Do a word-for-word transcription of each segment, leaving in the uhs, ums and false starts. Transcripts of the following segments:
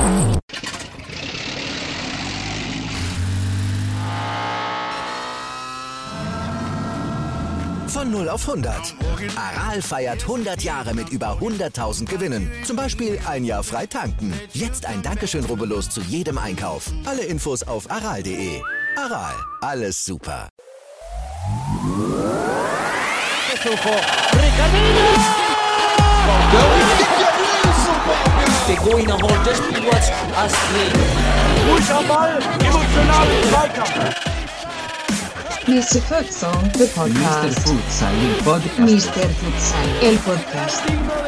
Von null auf hundert. Aral feiert hundert Jahre mit über hunderttausend Gewinnen. Zum Beispiel ein Jahr frei tanken. Jetzt ein Dankeschön, rubbellos zu jedem Einkauf. Alle Infos auf aral punkt de. Aral, alles super. Begoina holt das Spielwatch als Ruhig am Ball, emotionalen Zweikampf. mister Futsal, the podcast. mister Futsal, el podcast. mister Futsal, el podcast.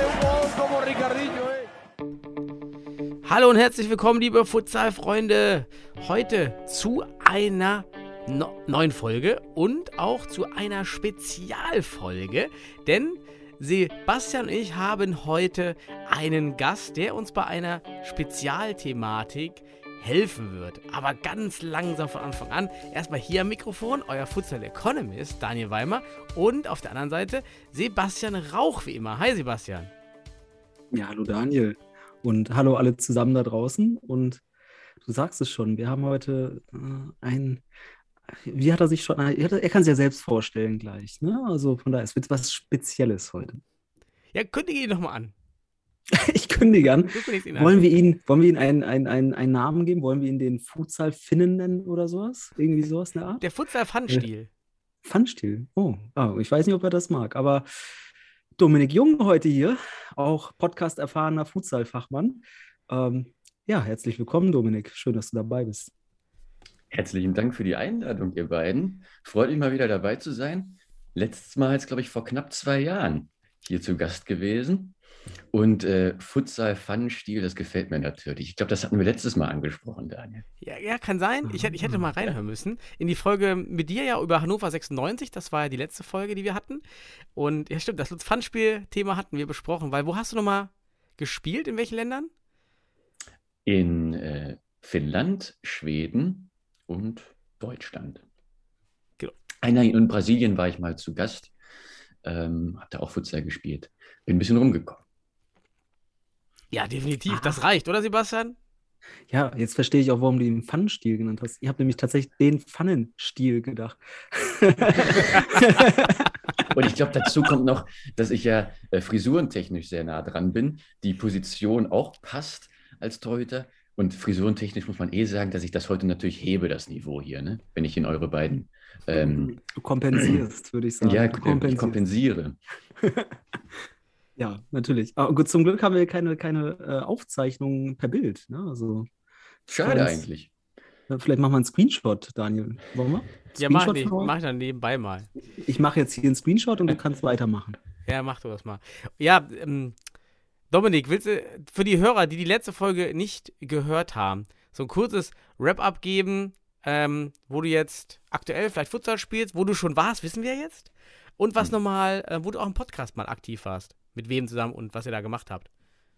Hallo und herzlich willkommen, liebe Futsal-Freunde. Heute zu einer no- neuen Folge und auch zu einer Spezialfolge, denn Sebastian und ich haben heute einen Gast, der uns bei einer Spezialthematik helfen wird. Aber ganz langsam von Anfang an. Erstmal hier am Mikrofon, euer Futsal Economist, Daniel Weimer. Und auf der anderen Seite Sebastian Rauch, wie immer. Hi Sebastian. Ja, hallo Daniel. Und hallo alle zusammen da draußen. Und du sagst es schon, wir haben heute äh, ein, wie hat er sich schon, er, er kann sich ja selbst vorstellen gleich. Ne? Also von daher, es wird was Spezielles heute. Ja, kündige ihn nochmal an. Ich kündige an. Du kündigst ihn an. Wollen wir ihn, wollen wir ihn einen, einen, einen, einen Namen geben? Wollen wir ihn den Futsal-Finnen nennen oder sowas? Irgendwie sowas in der Art? Der Futsal-Fun-Stil. Pfandstil. Oh, oh, ich weiß nicht, ob er das mag, aber Dominik Jung heute hier, auch Podcast-erfahrener Futsal-Fachmann. Ähm, ja, herzlich willkommen, Dominik. Schön, dass du dabei bist. Herzlichen Dank für die Einladung, ihr beiden. Freut mich mal wieder dabei zu sein. Letztes Mal jetzt, glaube ich, vor knapp zwei Jahren hier zu Gast gewesen. Und äh, Futsal-Fun-Stil, das gefällt mir natürlich. Ich glaube, das hatten wir letztes Mal angesprochen, Daniel. Ja, ja, kann sein. Ich, hätte- ich hätte mal reinhören müssen. In die Folge mit dir ja über Hannover sechsundneunzig. Das war ja die letzte Folge, die wir hatten. Und ja, stimmt, das Fun-Spiel-Thema hatten wir besprochen. Weil, wo hast du nochmal gespielt? In welchen Ländern? In äh, Finnland, Schweden und Deutschland. Genau. Einer in Brasilien war ich mal zu Gast. Ähm, hab da auch Futsal gespielt. Bin ein bisschen rumgekommen. Ja, definitiv. Das reicht, oder Sebastian? Ja, jetzt verstehe ich auch, warum du ihn Pfannenstil genannt hast. Ihr habt nämlich tatsächlich den Pfannenstil gedacht. Und ich glaube, dazu kommt noch, dass ich ja äh, frisurentechnisch sehr nah dran bin. Die Position auch passt als Torhüter. Und frisurentechnisch muss man eh sagen, dass ich das heute natürlich hebe, das Niveau hier, ne? Wenn ich in eure beiden ähm, Du kompensierst, würde ich sagen. ja, Du ich kompensierst. kompensiere. Ja, natürlich. Aber gut, zum Glück haben wir keine, keine äh, Aufzeichnungen per Bild. Ne? Also, Schade Ganz- eigentlich. äh, vielleicht machen wir einen Screenshot, Daniel. Wollen wir? Ja, mach, Screenshot ich, von- mach ich dann nebenbei mal. Ich mache jetzt hier einen Screenshot und du kannst weitermachen. Ja, mach du das mal. Ja, ähm, Dominik, willst du für die Hörer, die die letzte Folge nicht gehört haben, so ein kurzes Wrap-up geben, ähm, wo du jetzt aktuell vielleicht Futsal spielst, wo du schon warst, wissen wir jetzt? Und was nochmal, äh, wo du auch im Podcast mal aktiv warst. Mit wem zusammen und was ihr da gemacht habt.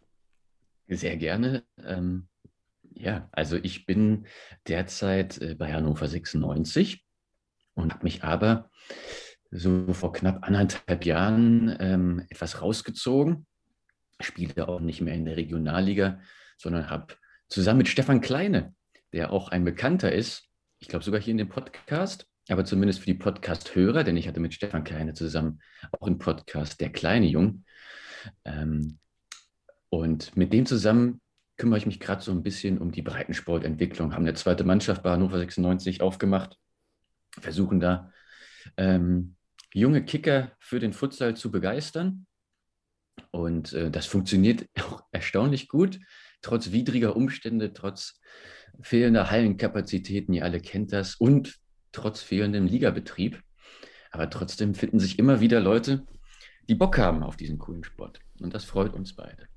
Sehr gerne. Ähm, ja, also ich bin derzeit äh, bei Hannover sechsundneunzig und habe mich aber so vor knapp anderthalb Jahren ähm, etwas rausgezogen. Spiele auch nicht mehr in der Regionalliga, sondern habe zusammen mit Stefan Kleine, der auch ein Bekannter ist, ich glaube sogar hier in dem Podcast, aber zumindest für die Podcast-Hörer, denn ich hatte mit Stefan Kleine zusammen auch einen Podcast, der kleine Jung. Ähm, und mit dem zusammen kümmere ich mich gerade so ein bisschen um die Breitensportentwicklung, haben eine zweite Mannschaft bei Hannover sechsundneunzig aufgemacht, versuchen da ähm, junge Kicker für den Futsal zu begeistern. Und äh, das funktioniert auch erstaunlich gut, trotz widriger Umstände, trotz fehlender Hallenkapazitäten, ihr alle kennt das, und trotz fehlendem Ligabetrieb. Aber trotzdem finden sich immer wieder Leute, die Bock haben auf diesen coolen Sport. Und das freut uns beide.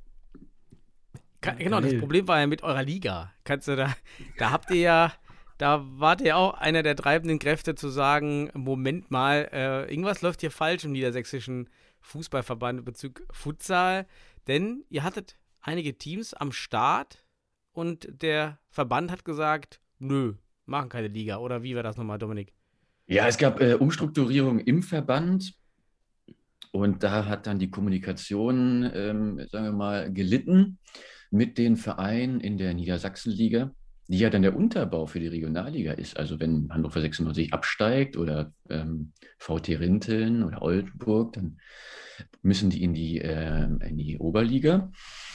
Ka- genau, das Geil. Problem war ja mit eurer Liga. Kannst du da, da habt ihr ja, da wart ihr auch einer der treibenden Kräfte zu sagen, Moment mal, äh, irgendwas läuft hier falsch im niedersächsischen Fußballverband bezüglich Futsal, denn ihr hattet einige Teams am Start und der Verband hat gesagt, nö, machen keine Liga. Oder wie war das nochmal, Dominik? Ja, es gab äh, Umstrukturierung im Verband Und da hat dann die Kommunikation, ähm, sagen wir mal, gelitten mit den Vereinen in der Niedersachsenliga, die ja dann der Unterbau für die Regionalliga ist. Also wenn Hannover sechsundneunzig absteigt oder ähm, V T Rinteln oder Oldenburg, dann müssen die in die, äh, in die Oberliga.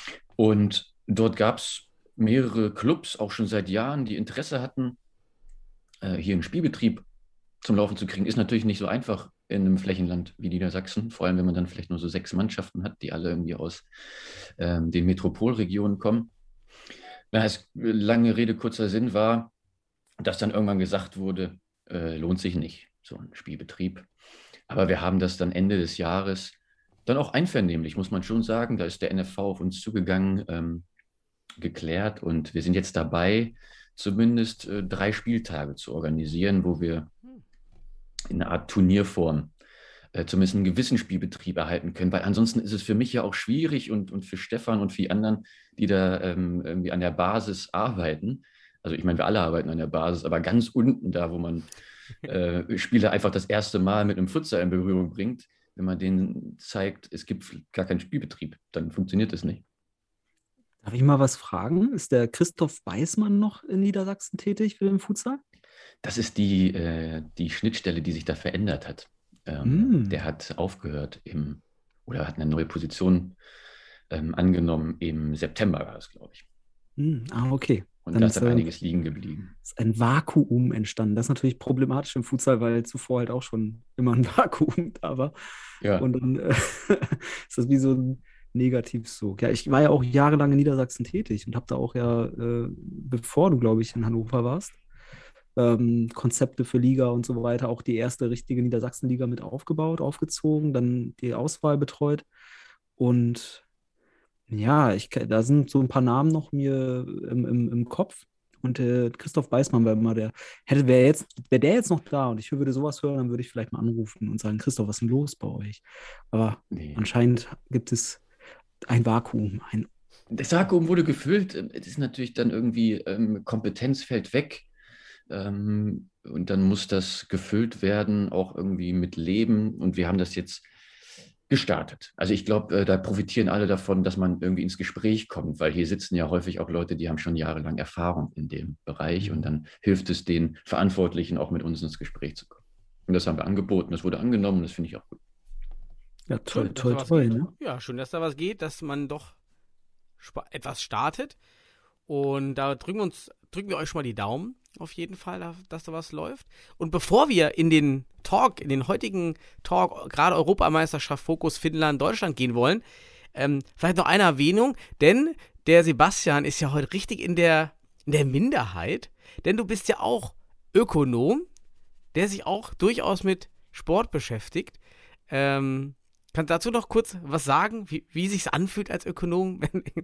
Und dort gab es mehrere Clubs, auch schon seit Jahren, die Interesse hatten, äh, hier einen Spielbetrieb zum Laufen zu kriegen. Ist natürlich nicht so einfach in einem Flächenland wie Niedersachsen, vor allem wenn man dann vielleicht nur so sechs Mannschaften hat, die alle irgendwie aus ähm, den Metropolregionen kommen. Na, es, lange Rede, kurzer Sinn war, dass dann irgendwann gesagt wurde, äh, lohnt sich nicht, so ein Spielbetrieb. Aber wir haben das dann Ende des Jahres dann auch einvernehmlich, muss man schon sagen, da ist der N F V auf uns zugegangen, ähm, geklärt und wir sind jetzt dabei, zumindest äh, drei Spieltage zu organisieren, wo wir in einer Art Turnierform äh, zumindest einen gewissen Spielbetrieb erhalten können, weil ansonsten ist es für mich ja auch schwierig und, und für Stefan und für die anderen, die da ähm, irgendwie an der Basis arbeiten. Also ich meine, wir alle arbeiten an der Basis, aber ganz unten da, wo man äh, Spieler einfach das erste Mal mit einem Futsal in Berührung bringt, wenn man denen zeigt, es gibt gar keinen Spielbetrieb, dann funktioniert das nicht. Darf ich mal was fragen? Ist der Christoph Beismann noch in Niedersachsen tätig für den Futsal? Das ist die, äh, die Schnittstelle, die sich da verändert hat. Ähm, Mm. Der hat aufgehört im, oder hat eine neue Position ähm, angenommen im September, war das, glaube ich. Hm, ah, okay. Und Dann da ist, ist dann äh, einiges liegen geblieben. ist ein Vakuum entstanden. Das ist natürlich problematisch im Futsal, weil zuvor halt auch schon immer ein Vakuum da war. Ja, Und dann äh, ist das wie so ein Negativsog. Ja, ich war ja auch jahrelang in Niedersachsen tätig und habe da auch ja, äh, bevor du, glaube ich, in Hannover warst, ähm, Konzepte für Liga und so weiter, auch die erste richtige Niedersachsenliga mit aufgebaut, aufgezogen, dann die Auswahl betreut. Und ja, ich, da sind so ein paar Namen noch mir im, im, im Kopf. Und äh, Christoph Beismann war immer der, hätte, wäre jetzt, wäre der jetzt noch da und ich würde sowas hören, dann würde ich vielleicht mal anrufen und sagen, Christoph, was ist denn los bei euch? Aber nee. anscheinend gibt es ein Vakuum, ein Das Vakuum wurde gefüllt. Es ist natürlich dann irgendwie, ähm, Kompetenz fällt weg. Ähm, und dann muss das gefüllt werden, auch irgendwie mit Leben. Und wir haben das jetzt gestartet. Also ich glaube, äh, da profitieren alle davon, dass man irgendwie ins Gespräch kommt, weil hier sitzen ja häufig auch Leute, die haben schon jahrelang Erfahrung in dem Bereich und dann hilft es den Verantwortlichen auch mit uns ins Gespräch zu kommen. Und das haben wir angeboten, das wurde angenommen, das finde ich auch gut. Ja, toll, Schön, dass toll, da was toll, geht. ne? Ja, schön, dass da was geht, dass man doch spa- etwas startet. Und da drücken wir uns, drücken wir euch schon mal die Daumen, auf jeden Fall, da- dass da was läuft. Und bevor wir in den Talk, in den heutigen Talk, gerade Europameisterschaft, Fokus Finnland, Deutschland gehen wollen, ähm, vielleicht noch eine Erwähnung, denn der Sebastian ist ja heute richtig in der, in der Minderheit, denn du bist ja auch Ökonom, der sich auch durchaus mit Sport beschäftigt. Ähm, kannst du dazu noch kurz was sagen, wie, wie sich's anfühlt als Ökonom?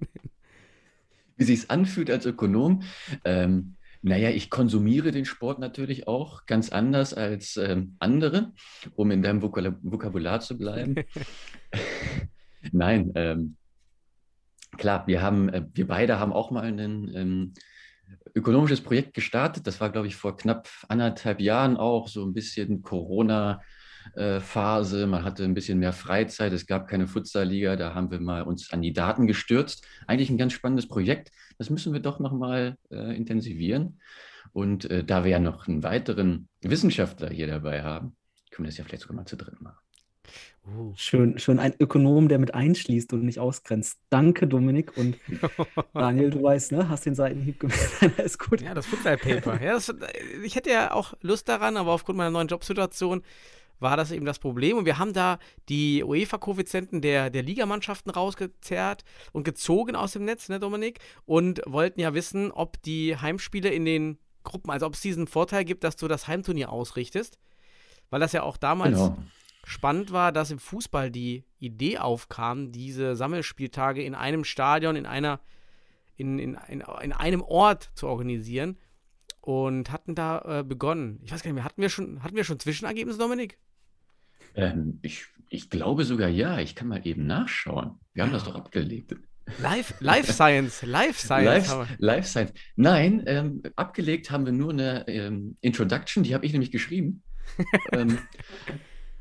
Wie sich es anfühlt als Ökonom. Ähm, naja, ich konsumiere den Sport natürlich auch ganz anders als ähm, andere, um in deinem Vokal- Vokabular zu bleiben. Nein, ähm, klar, wir haben, äh, wir beide haben auch mal ein ähm, ökonomisches Projekt gestartet. Das war, glaube ich, vor knapp anderthalb Jahren auch so ein bisschen Corona- äh, Phase, man hatte ein bisschen mehr Freizeit, es gab keine Futsal-Liga, da haben wir mal uns an die Daten gestürzt. Eigentlich ein ganz spannendes Projekt, das müssen wir doch nochmal äh, intensivieren. Und äh, da wir ja noch einen weiteren Wissenschaftler hier dabei haben, können wir das ja vielleicht sogar mal zu dritt machen. Uh. Schön, schön ein Ökonom, der mit einschließt und nicht ausgrenzt. Danke, Dominik. Und Daniel, du weißt, ne, hast den Seitenhieb gemacht. Ist gut. Ja, das Futsal-Paper. Ja, das, ich hätte ja auch Lust daran, aber aufgrund meiner neuen Jobsituation war das eben das Problem. Und wir haben da die UEFA-Koeffizienten der, der Ligamannschaften rausgezerrt und gezogen aus dem Netz, ne, Dominik? Und wollten ja wissen, ob die Heimspiele in den Gruppen, also ob es diesen Vorteil gibt, dass du das Heimturnier ausrichtest. Weil das ja auch damals Genau. spannend war, dass im Fußball die Idee aufkam, diese Sammelspieltage in einem Stadion, in einer, in, in, in, in einem Ort zu organisieren. Und hatten da äh, begonnen. Ich weiß gar nicht mehr, hatten wir schon, hatten wir schon Zwischenergebnisse, Dominik? Ähm, ich, ich glaube sogar ja, ich kann mal eben nachschauen. Wir haben das doch abgelegt. Live, Live Science, Live Science. haben Life, Life Science. Nein, ähm, abgelegt haben wir nur eine ähm, Introduction, die habe ich nämlich geschrieben. ähm,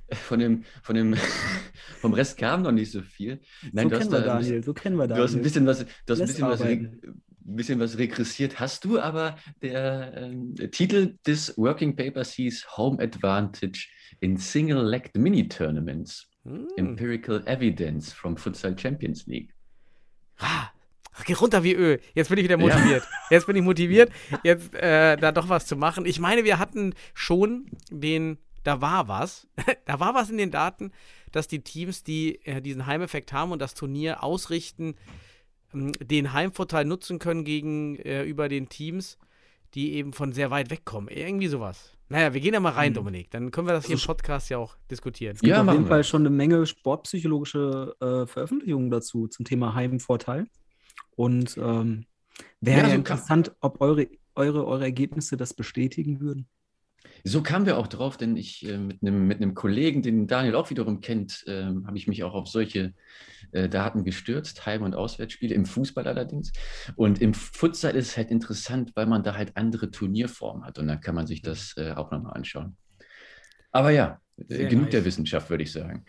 von dem, von dem, vom Rest kam noch nicht so viel. Nein, So du hast kennen wir da ein bisschen, Daniel, so kennen wir du hast ein Daniel. bisschen was, du hast ein Lässt bisschen was, re- arbeiten. ein bisschen was regressiert. Hast du aber der, ähm, der Titel des Working Papers hieß Home Advantage in Single-Legged Mini-Tournaments. Hm. Empirical Evidence from Futsal Champions League. Ah, geh runter wie Öl. Jetzt bin ich wieder Ja. motiviert. Jetzt bin ich motiviert, jetzt äh, da doch was zu machen. Ich meine, wir hatten schon den, da war was, da war was in den Daten, dass die Teams, die äh, diesen Heimeffekt haben und das Turnier ausrichten, ähm, den Heimvorteil nutzen können gegenüber den Teams, die eben von sehr weit wegkommen. Irgendwie sowas. Naja, wir gehen da mal rein, Mhm. Dominik. Dann können wir das hier im Also- Podcast ja auch diskutieren. Es gibt Ja, auf machen jeden wir. Fall schon eine Menge sportpsychologische äh, Veröffentlichungen dazu, zum Thema Heimvorteil. Und ähm, wäre Ja, ja, so interessant, ob eure, eure, eure Ergebnisse das bestätigen würden. So kamen wir auch drauf, denn ich äh, mit einem mit einem Kollegen, den Daniel auch wiederum kennt, ähm, habe ich mich auch auf solche äh, Daten gestürzt, Heim- und Auswärtsspiele, im Fußball allerdings. Und im Futsal ist es halt interessant, weil man da halt andere Turnierformen hat und dann kann man sich das äh, auch nochmal anschauen. Aber ja, äh, Sehr genug nice. der Wissenschaft, würde ich sagen.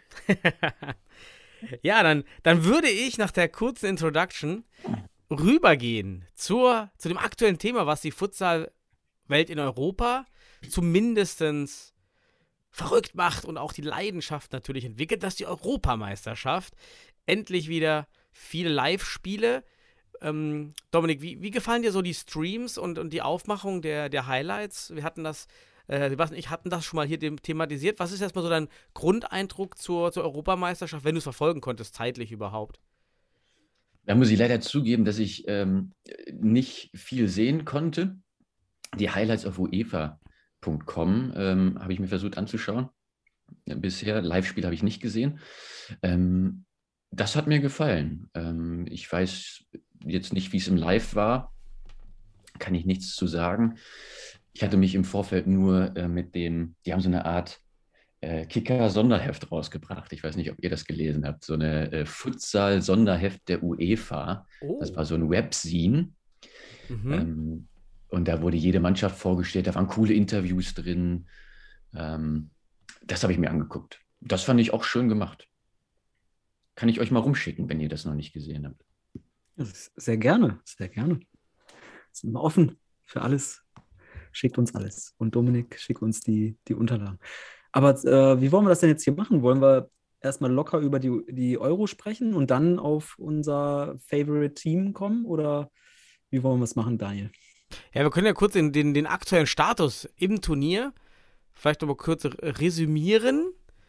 Ja, dann, dann würde ich nach der kurzen Introduction rübergehen zur, zu dem aktuellen Thema, was die Futsal-Welt in Europa zumindest verrückt macht und auch die Leidenschaft natürlich entwickelt, dass die Europameisterschaft endlich wieder viele Live-Spiele. Ähm, Dominik, wie, wie gefallen dir so die Streams und, und die Aufmachung der, der Highlights? Wir hatten das, äh, Sebastian und ich hatten das schon mal hier dem, thematisiert. Was ist erstmal so dein Grundeindruck zur, zur Europameisterschaft, wenn du es verfolgen konntest, zeitlich überhaupt? Da muss ich leider zugeben, dass ich ähm, nicht viel sehen konnte. Die Highlights auf UEFA Punkt com ähm, habe ich mir versucht anzuschauen. Ja, bisher, Live-Spiel habe ich nicht gesehen. Ähm, das hat mir gefallen. Ähm, ich weiß jetzt nicht, wie es im Live war. Kann ich nichts zu sagen. Ich hatte mich im Vorfeld nur äh, mit dem, die haben so eine Art äh, Kicker-Sonderheft rausgebracht. Ich weiß nicht, ob ihr das gelesen habt. So eine äh, Futsal-Sonderheft der UEFA. Oh. Das war so ein Webzine. Mhm. Ähm, und da wurde jede Mannschaft vorgestellt, da waren coole Interviews drin. Ähm, das habe ich mir angeguckt. Das fand ich auch schön gemacht. Kann ich euch mal rumschicken, wenn ihr das noch nicht gesehen habt. Sehr gerne, sehr gerne. Sind wir offen für alles. Schickt uns alles. Und Dominik, schickt uns die, die Unterlagen. Aber äh, wie wollen wir das denn jetzt hier machen? Wollen wir erstmal locker über die, die Euro sprechen und dann auf unser Favorite Team kommen? Oder wie wollen wir es machen, Daniel? Ja, wir können ja kurz den, den, den aktuellen Status im Turnier vielleicht nochmal kurz resümieren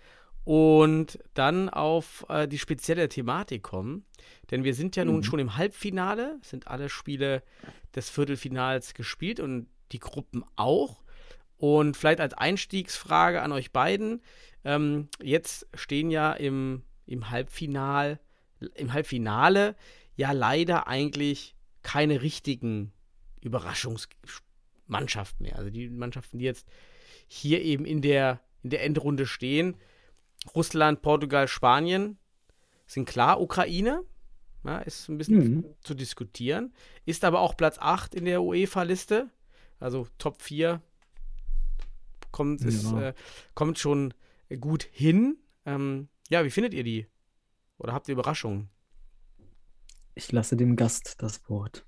und dann auf äh, die spezielle Thematik kommen. Denn wir sind ja nun Mhm. schon im Halbfinale, es sind alle Spiele des Viertelfinals gespielt und die Gruppen auch. Und vielleicht als Einstiegsfrage an euch beiden, ähm, jetzt stehen ja im, im Halbfinal, im Halbfinale ja leider eigentlich keine richtigen Überraschungsmannschaften mehr. Also die Mannschaften, die jetzt hier eben in der, in der Endrunde stehen, Russland, Portugal, Spanien, sind klar. Ukraine, ja, ist ein bisschen Mhm. zu diskutieren, ist aber auch Platz acht in der UEFA-Liste, also Top vier kommt, ist, Ja. äh, kommt schon gut hin. Ähm, ja, wie findet ihr die? Oder habt ihr Überraschungen? Ich lasse dem Gast das Wort.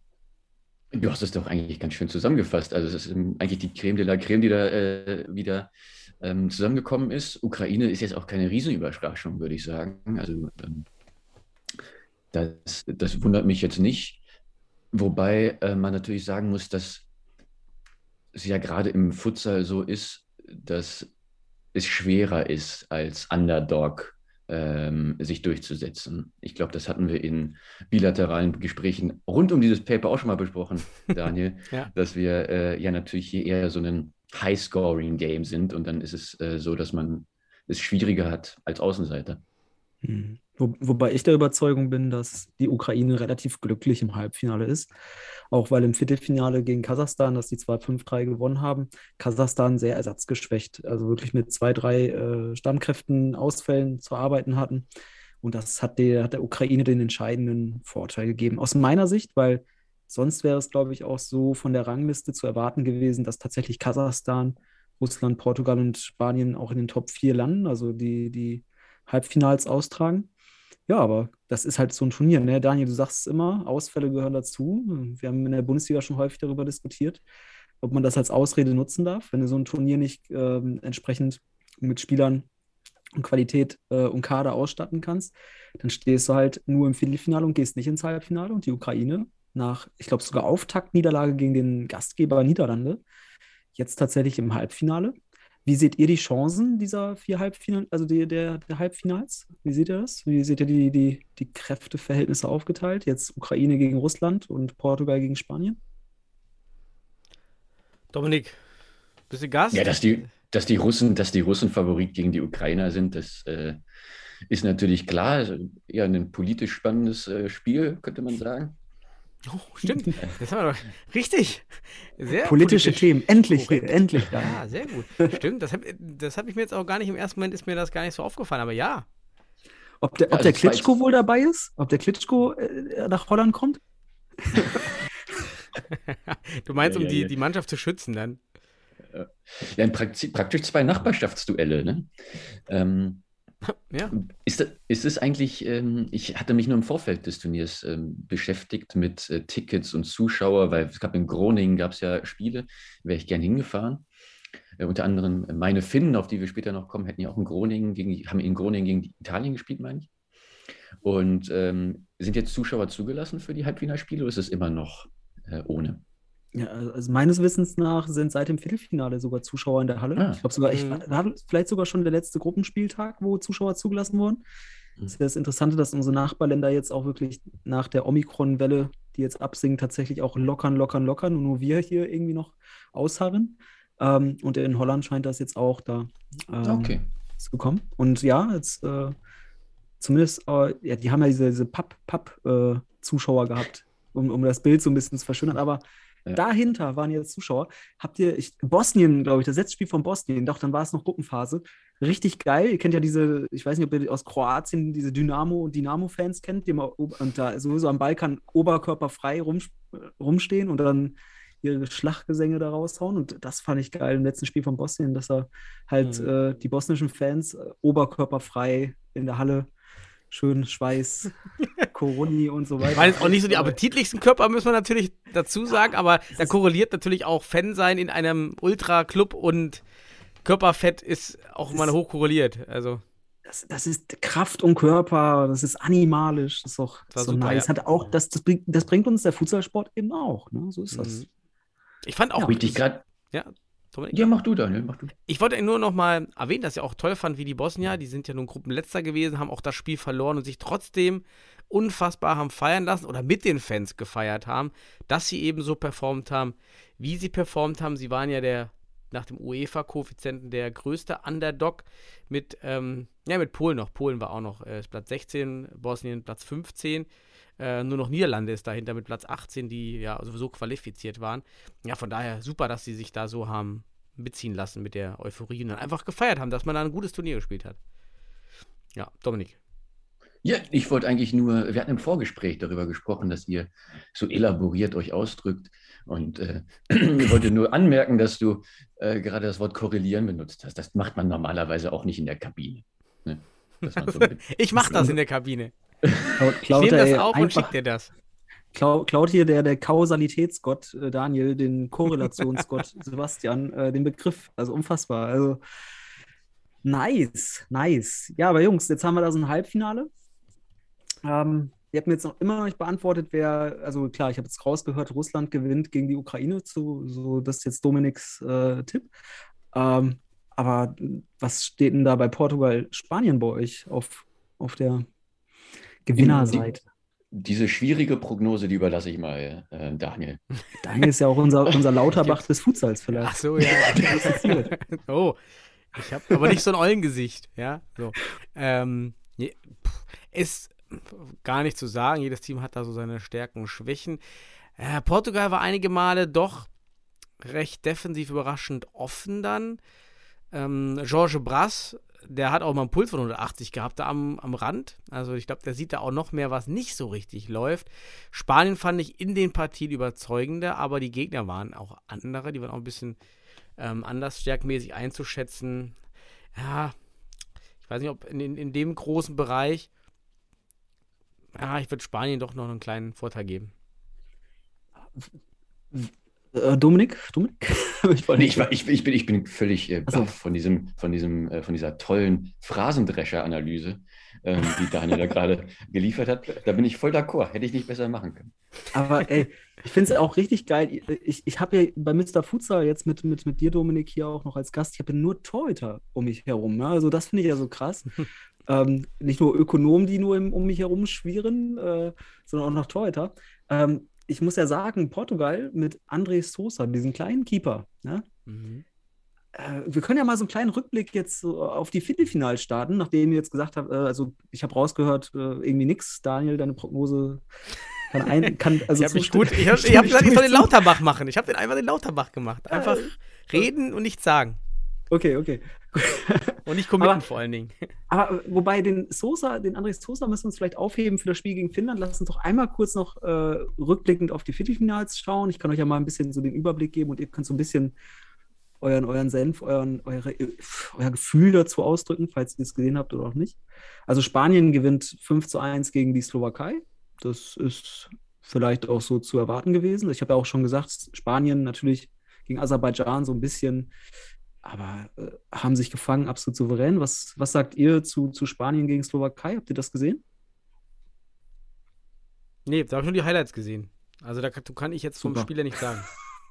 Du hast es doch eigentlich ganz schön zusammengefasst. Also es ist ähm, eigentlich die Creme de la Creme, die da äh, wieder ähm, zusammengekommen ist. Ukraine ist jetzt auch keine Riesenüberraschung, würde ich sagen. Also ähm, das, das wundert mich jetzt nicht. Wobei äh, man natürlich sagen muss, dass es ja gerade im Futsal so ist, dass es schwerer ist, als Underdog ähm, sich durchzusetzen. Ich glaube, das hatten wir in bilateralen Gesprächen rund um dieses Paper auch schon mal besprochen, Daniel, Ja. dass wir äh, ja natürlich hier eher so ein High-Scoring-Game sind und dann ist es äh, so, dass man es schwieriger hat als Außenseiter. Mhm. Wo, wobei ich der Überzeugung bin, dass die Ukraine relativ glücklich im Halbfinale ist. Auch weil im Viertelfinale gegen Kasachstan, dass die zwar fünf drei gewonnen haben, Kasachstan sehr ersatzgeschwächt, also wirklich mit zwei, drei äh, Stammkräften, Ausfällen zu arbeiten hatten. Und das hat der, hat der Ukraine den entscheidenden Vorteil gegeben. Aus meiner Sicht, weil sonst wäre es, glaube ich, auch so von der Rangliste zu erwarten gewesen, dass tatsächlich Kasachstan Russland, Portugal und Spanien auch in den Top vier landen, also die, die Halbfinals austragen. Ja, aber das ist halt so ein Turnier, ne? Daniel, du sagst es immer, Ausfälle gehören dazu. Wir haben in der Bundesliga schon häufig darüber diskutiert, ob man das als Ausrede nutzen darf, wenn du so ein Turnier nicht ähm, entsprechend mit Spielern und Qualität äh, und Kader ausstatten kannst, dann stehst du halt nur im Viertelfinale und gehst nicht ins Halbfinale. Und die Ukraine nach, ich glaube, sogar Auftaktniederlage gegen den Gastgeber Niederlande, jetzt tatsächlich im Halbfinale. Wie seht ihr die Chancen dieser vier Halbfinals, also die, der, der Halbfinals? Wie seht ihr das? Wie seht ihr die, die, die Kräfteverhältnisse aufgeteilt? Jetzt Ukraine gegen Russland und Portugal gegen Spanien? Dominik, bist du Gast? Ja, dass die, dass die Russen, dass die Russen Favorit gegen die Ukrainer sind, das äh, ist natürlich klar. Also eher ein politisch spannendes äh, Spiel, könnte man sagen. Oh, stimmt. Das haben wir doch richtig. Sehr Politische politisch Themen. Endlich, korrekt. endlich. Ja, sehr gut. Stimmt. Das habe das hab ich mir jetzt auch gar nicht, im ersten Moment ist mir das gar nicht so aufgefallen, aber ja. Ob der, ob Also der zwei- Klitschko wohl dabei ist? Ob der Klitschko äh, nach Holland kommt? Du meinst, Ja, um ja, die, ja. die Mannschaft zu schützen dann? Ja, praktisch, praktisch zwei Nachbarschaftsduelle, ne? Ähm, Ja. Ist das, ist es eigentlich, ähm, ich hatte mich nur im Vorfeld des Turniers ähm, beschäftigt mit äh, Tickets und Zuschauer, weil es gab in Groningen gab es ja Spiele, wäre ich gern hingefahren. Äh, unter anderem äh, meine Finnen, auf die wir später noch kommen, hätten ja auch in Groningen gegen, haben in Groningen gegen Italien gespielt, meine ich. Und ähm, sind jetzt Zuschauer zugelassen für die Halbfinalspiele oder ist es immer noch äh, ohne? Ja, also meines Wissens nach sind seit dem Viertelfinale sogar Zuschauer in der Halle. Ah. Ich glaube sogar, ich, Mhm. war vielleicht sogar schon der letzte Gruppenspieltag, wo Zuschauer zugelassen wurden. Das ist ja das Interessante, dass unsere Nachbarländer jetzt auch wirklich nach der Omikron-Welle, die jetzt absinkt, tatsächlich auch lockern, lockern, lockern und nur wir hier irgendwie noch ausharren. Ähm, und in Holland scheint das jetzt auch da ähm, Okay. zu kommen. Und ja, jetzt äh, zumindest, äh, ja, die haben ja diese, diese Papp-Papp-Zuschauer gehabt, um, um das Bild so ein bisschen zu verschönern, aber Ja. dahinter waren jetzt Zuschauer. Habt ihr, ich, Bosnien, glaube ich, das letzte Spiel von Bosnien, doch, dann war es noch Gruppenphase. Richtig geil. Ihr kennt ja diese, ich weiß nicht, ob ihr aus Kroatien diese Dynamo- und Dynamo-Fans kennt, die immer ob- und da sowieso am Balkan oberkörperfrei rum, rumstehen und dann ihre Schlachtgesänge da raushauen. Und das fand ich geil im letzten Spiel von Bosnien, dass er halt Mhm. äh, die bosnischen Fans äh, oberkörperfrei in der Halle schön Schweiß, Coroni und so weiter. Ich meine, jetzt auch nicht so die appetitlichsten Körper, müssen wir natürlich dazu sagen, aber da korreliert natürlich auch Fan sein in einem Ultra-Club und Körperfett ist auch mal hoch korreliert. Also, Das, das ist Kraft und Körper, das ist animalisch, das ist doch Das war so super, nice. ja. Hat auch, das, das, bringt, das bringt uns der Fußballsport eben auch, ne? So ist das. Mhm. ich fand auch. Wo ich dich gerade. Ja, Dominik? Ja, mach du, Daniel, mach du. Ich wollte nur noch mal erwähnen, dass ich auch toll fand, wie die Bosnier, die sind ja nun Gruppenletzter gewesen, haben auch das Spiel verloren und sich trotzdem unfassbar haben feiern lassen oder mit den Fans gefeiert haben, dass sie eben so performt haben, wie sie performt haben. Sie waren ja der, nach dem UEFA-Koeffizienten der größte Underdog mit, ähm, ja, mit Polen noch. Polen war auch noch äh, Platz sechzehn, Bosnien Platz fünfzehn. Äh, nur noch Niederlande ist dahinter mit Platz achtzehn, die ja sowieso qualifiziert waren. Ja, von daher super, dass sie sich da so haben mitziehen lassen mit der Euphorie und dann einfach gefeiert haben, dass man da ein gutes Turnier gespielt hat. Ja, Dominik. Ja, ich wollte eigentlich nur, wir hatten im Vorgespräch darüber gesprochen, dass ihr so elaboriert euch ausdrückt. Und äh, ich wollte nur anmerken, dass du äh, gerade das Wort korrelieren benutzt hast. Das macht man normalerweise auch nicht in der Kabine. Ne? Dass man so mit, Ich mach das in der Kabine. Klaut, Ich klaut, nehme das er auf und einfach, schick dir das. klau, klaut hier der, der Kausalitätsgott äh, Daniel, den Korrelationsgott Sebastian, äh, den Begriff. Also unfassbar. Also nice, nice. Ja, aber Jungs, jetzt haben wir da so ein Halbfinale. Ähm, ihr habt mir jetzt noch immer noch nicht beantwortet, wer, also klar, ich habe jetzt rausgehört, Russland gewinnt gegen die Ukraine, zu, so das ist jetzt Dominiks äh, Tipp. Ähm, aber was steht denn da bei Portugal, Spanien bei euch auf, auf der Gewinnerseite? diese schwierige Prognose, die überlasse ich mal äh, Daniel. Daniel ist ja auch unser, unser Lauterbach des Futsals Ach vielleicht. so, ja. Oh, ich habe aber nicht so ein Eulengesicht, ja. So. Ähm, je- pff, ist gar nicht zu sagen. Jedes Team hat da so seine Stärken und Schwächen. Äh, Portugal war einige Male doch recht defensiv überraschend offen dann. Ähm, Jorge Brass, der hat auch mal einen Puls von hundertachtzig gehabt da am, am Rand. Also ich glaube, der sieht da auch noch mehr, was nicht so richtig läuft. Spanien fand ich in den Partien überzeugender, aber die Gegner waren auch andere. Die waren auch ein bisschen ähm, anders stärkmäßig einzuschätzen. Ja, ich weiß nicht, ob in, in, in dem großen Bereich, ja, ich würde Spanien doch noch einen kleinen Vorteil geben. Äh, Dominik? Dominik? ich, nee, ich, war, ich, ich, bin, ich bin völlig äh, baff von, diesem, von, diesem, äh, von dieser tollen Phrasendrescher-Analyse, ähm, die Daniel da gerade geliefert hat. Da bin ich voll d'accord. Hätte ich nicht besser machen können. Aber ey, ich finde es auch richtig geil. Ich, ich habe ja bei Mister Futsal jetzt mit, mit, mit dir, Dominik, hier auch noch als Gast, ich habe ja nur Torhüter um mich herum. Ne? Also das finde ich ja so krass. ähm, nicht nur Ökonomen, die nur im, um mich herum schwirren, äh, sondern auch noch Torhüter. Ähm, ich muss ja sagen, Portugal mit André Sousa, diesen kleinen Keeper, ne? Mhm. Äh, wir können ja mal so einen kleinen Rückblick jetzt so auf die Viertelfinals starten, nachdem ihr jetzt gesagt habt, äh, also ich habe rausgehört, äh, irgendwie nix. Daniel, deine Prognose kann ein, kann also ich habe mich gut, ich habe hab gesagt, ich soll den Lauterbach machen. Ich habe den einfach den Lauterbach gemacht. Einfach äh, reden und nichts sagen. Okay, okay. Und nicht committen aber, vor allen Dingen. Aber wobei den Sosa, den André Sosa müssen wir uns vielleicht aufheben für das Spiel gegen Finnland. Lass uns doch einmal kurz noch äh, rückblickend auf die Viertelfinals schauen. Ich kann euch ja mal ein bisschen so den Überblick geben und ihr könnt so ein bisschen euren, euren Senf, euren, eure, euer Gefühl dazu ausdrücken, falls ihr es gesehen habt oder auch nicht. Also Spanien gewinnt fünf zu eins gegen die Slowakei. Das ist vielleicht auch so zu erwarten gewesen. Ich habe ja auch schon gesagt, Spanien natürlich gegen Aserbaidschan so ein bisschen, aber äh, haben sich gefangen, absolut souverän. Was, was sagt ihr zu, zu Spanien gegen Slowakei? Habt ihr das gesehen? Nee, da habe ich nur die Highlights gesehen. Also da kann, kann ich jetzt vom Super. Spieler nicht sagen.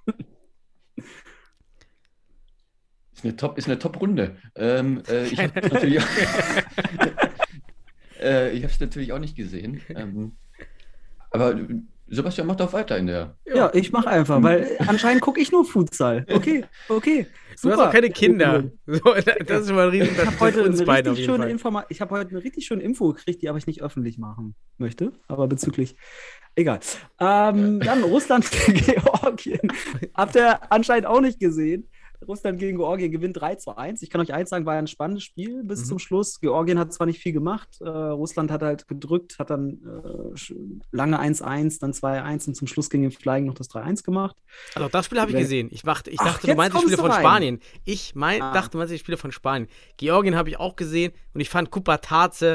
Ist eine Top, ist eine Top-Runde. Ähm, äh, ich habe es natürlich, äh, natürlich auch nicht gesehen. Ähm, aber Sebastian macht auch weiter in der. Ja, ich mache einfach, weil anscheinend gucke ich nur Futsal. Okay, okay. Super. Du hast auch keine Kinder. So, das ist schon mal ein riesen Ich habe heute, eine richtig schöne Informa- ich hab heute eine richtig schöne Info gekriegt, die aber ich nicht öffentlich machen möchte. Aber bezüglich. Egal. Ähm, dann Russland gegen Georgien. Habt ihr anscheinend auch nicht gesehen. Russland gegen Georgien gewinnt drei zu eins. Ich kann euch eins sagen, war ein spannendes Spiel bis mhm. zum Schluss. Georgien hat zwar nicht viel gemacht, äh, Russland hat halt gedrückt, hat dann äh, lange eins eins, dann zwei eins und zum Schluss gegen den Flying noch das drei eins gemacht. Also das Spiel habe ich gesehen. Ich, machte, ich Ach, dachte, du meinst die Spiele von rein. Spanien. Ich mein, ah. dachte, du meinst die Spiele von Spanien. Georgien habe ich auch gesehen und ich fand Kupataze,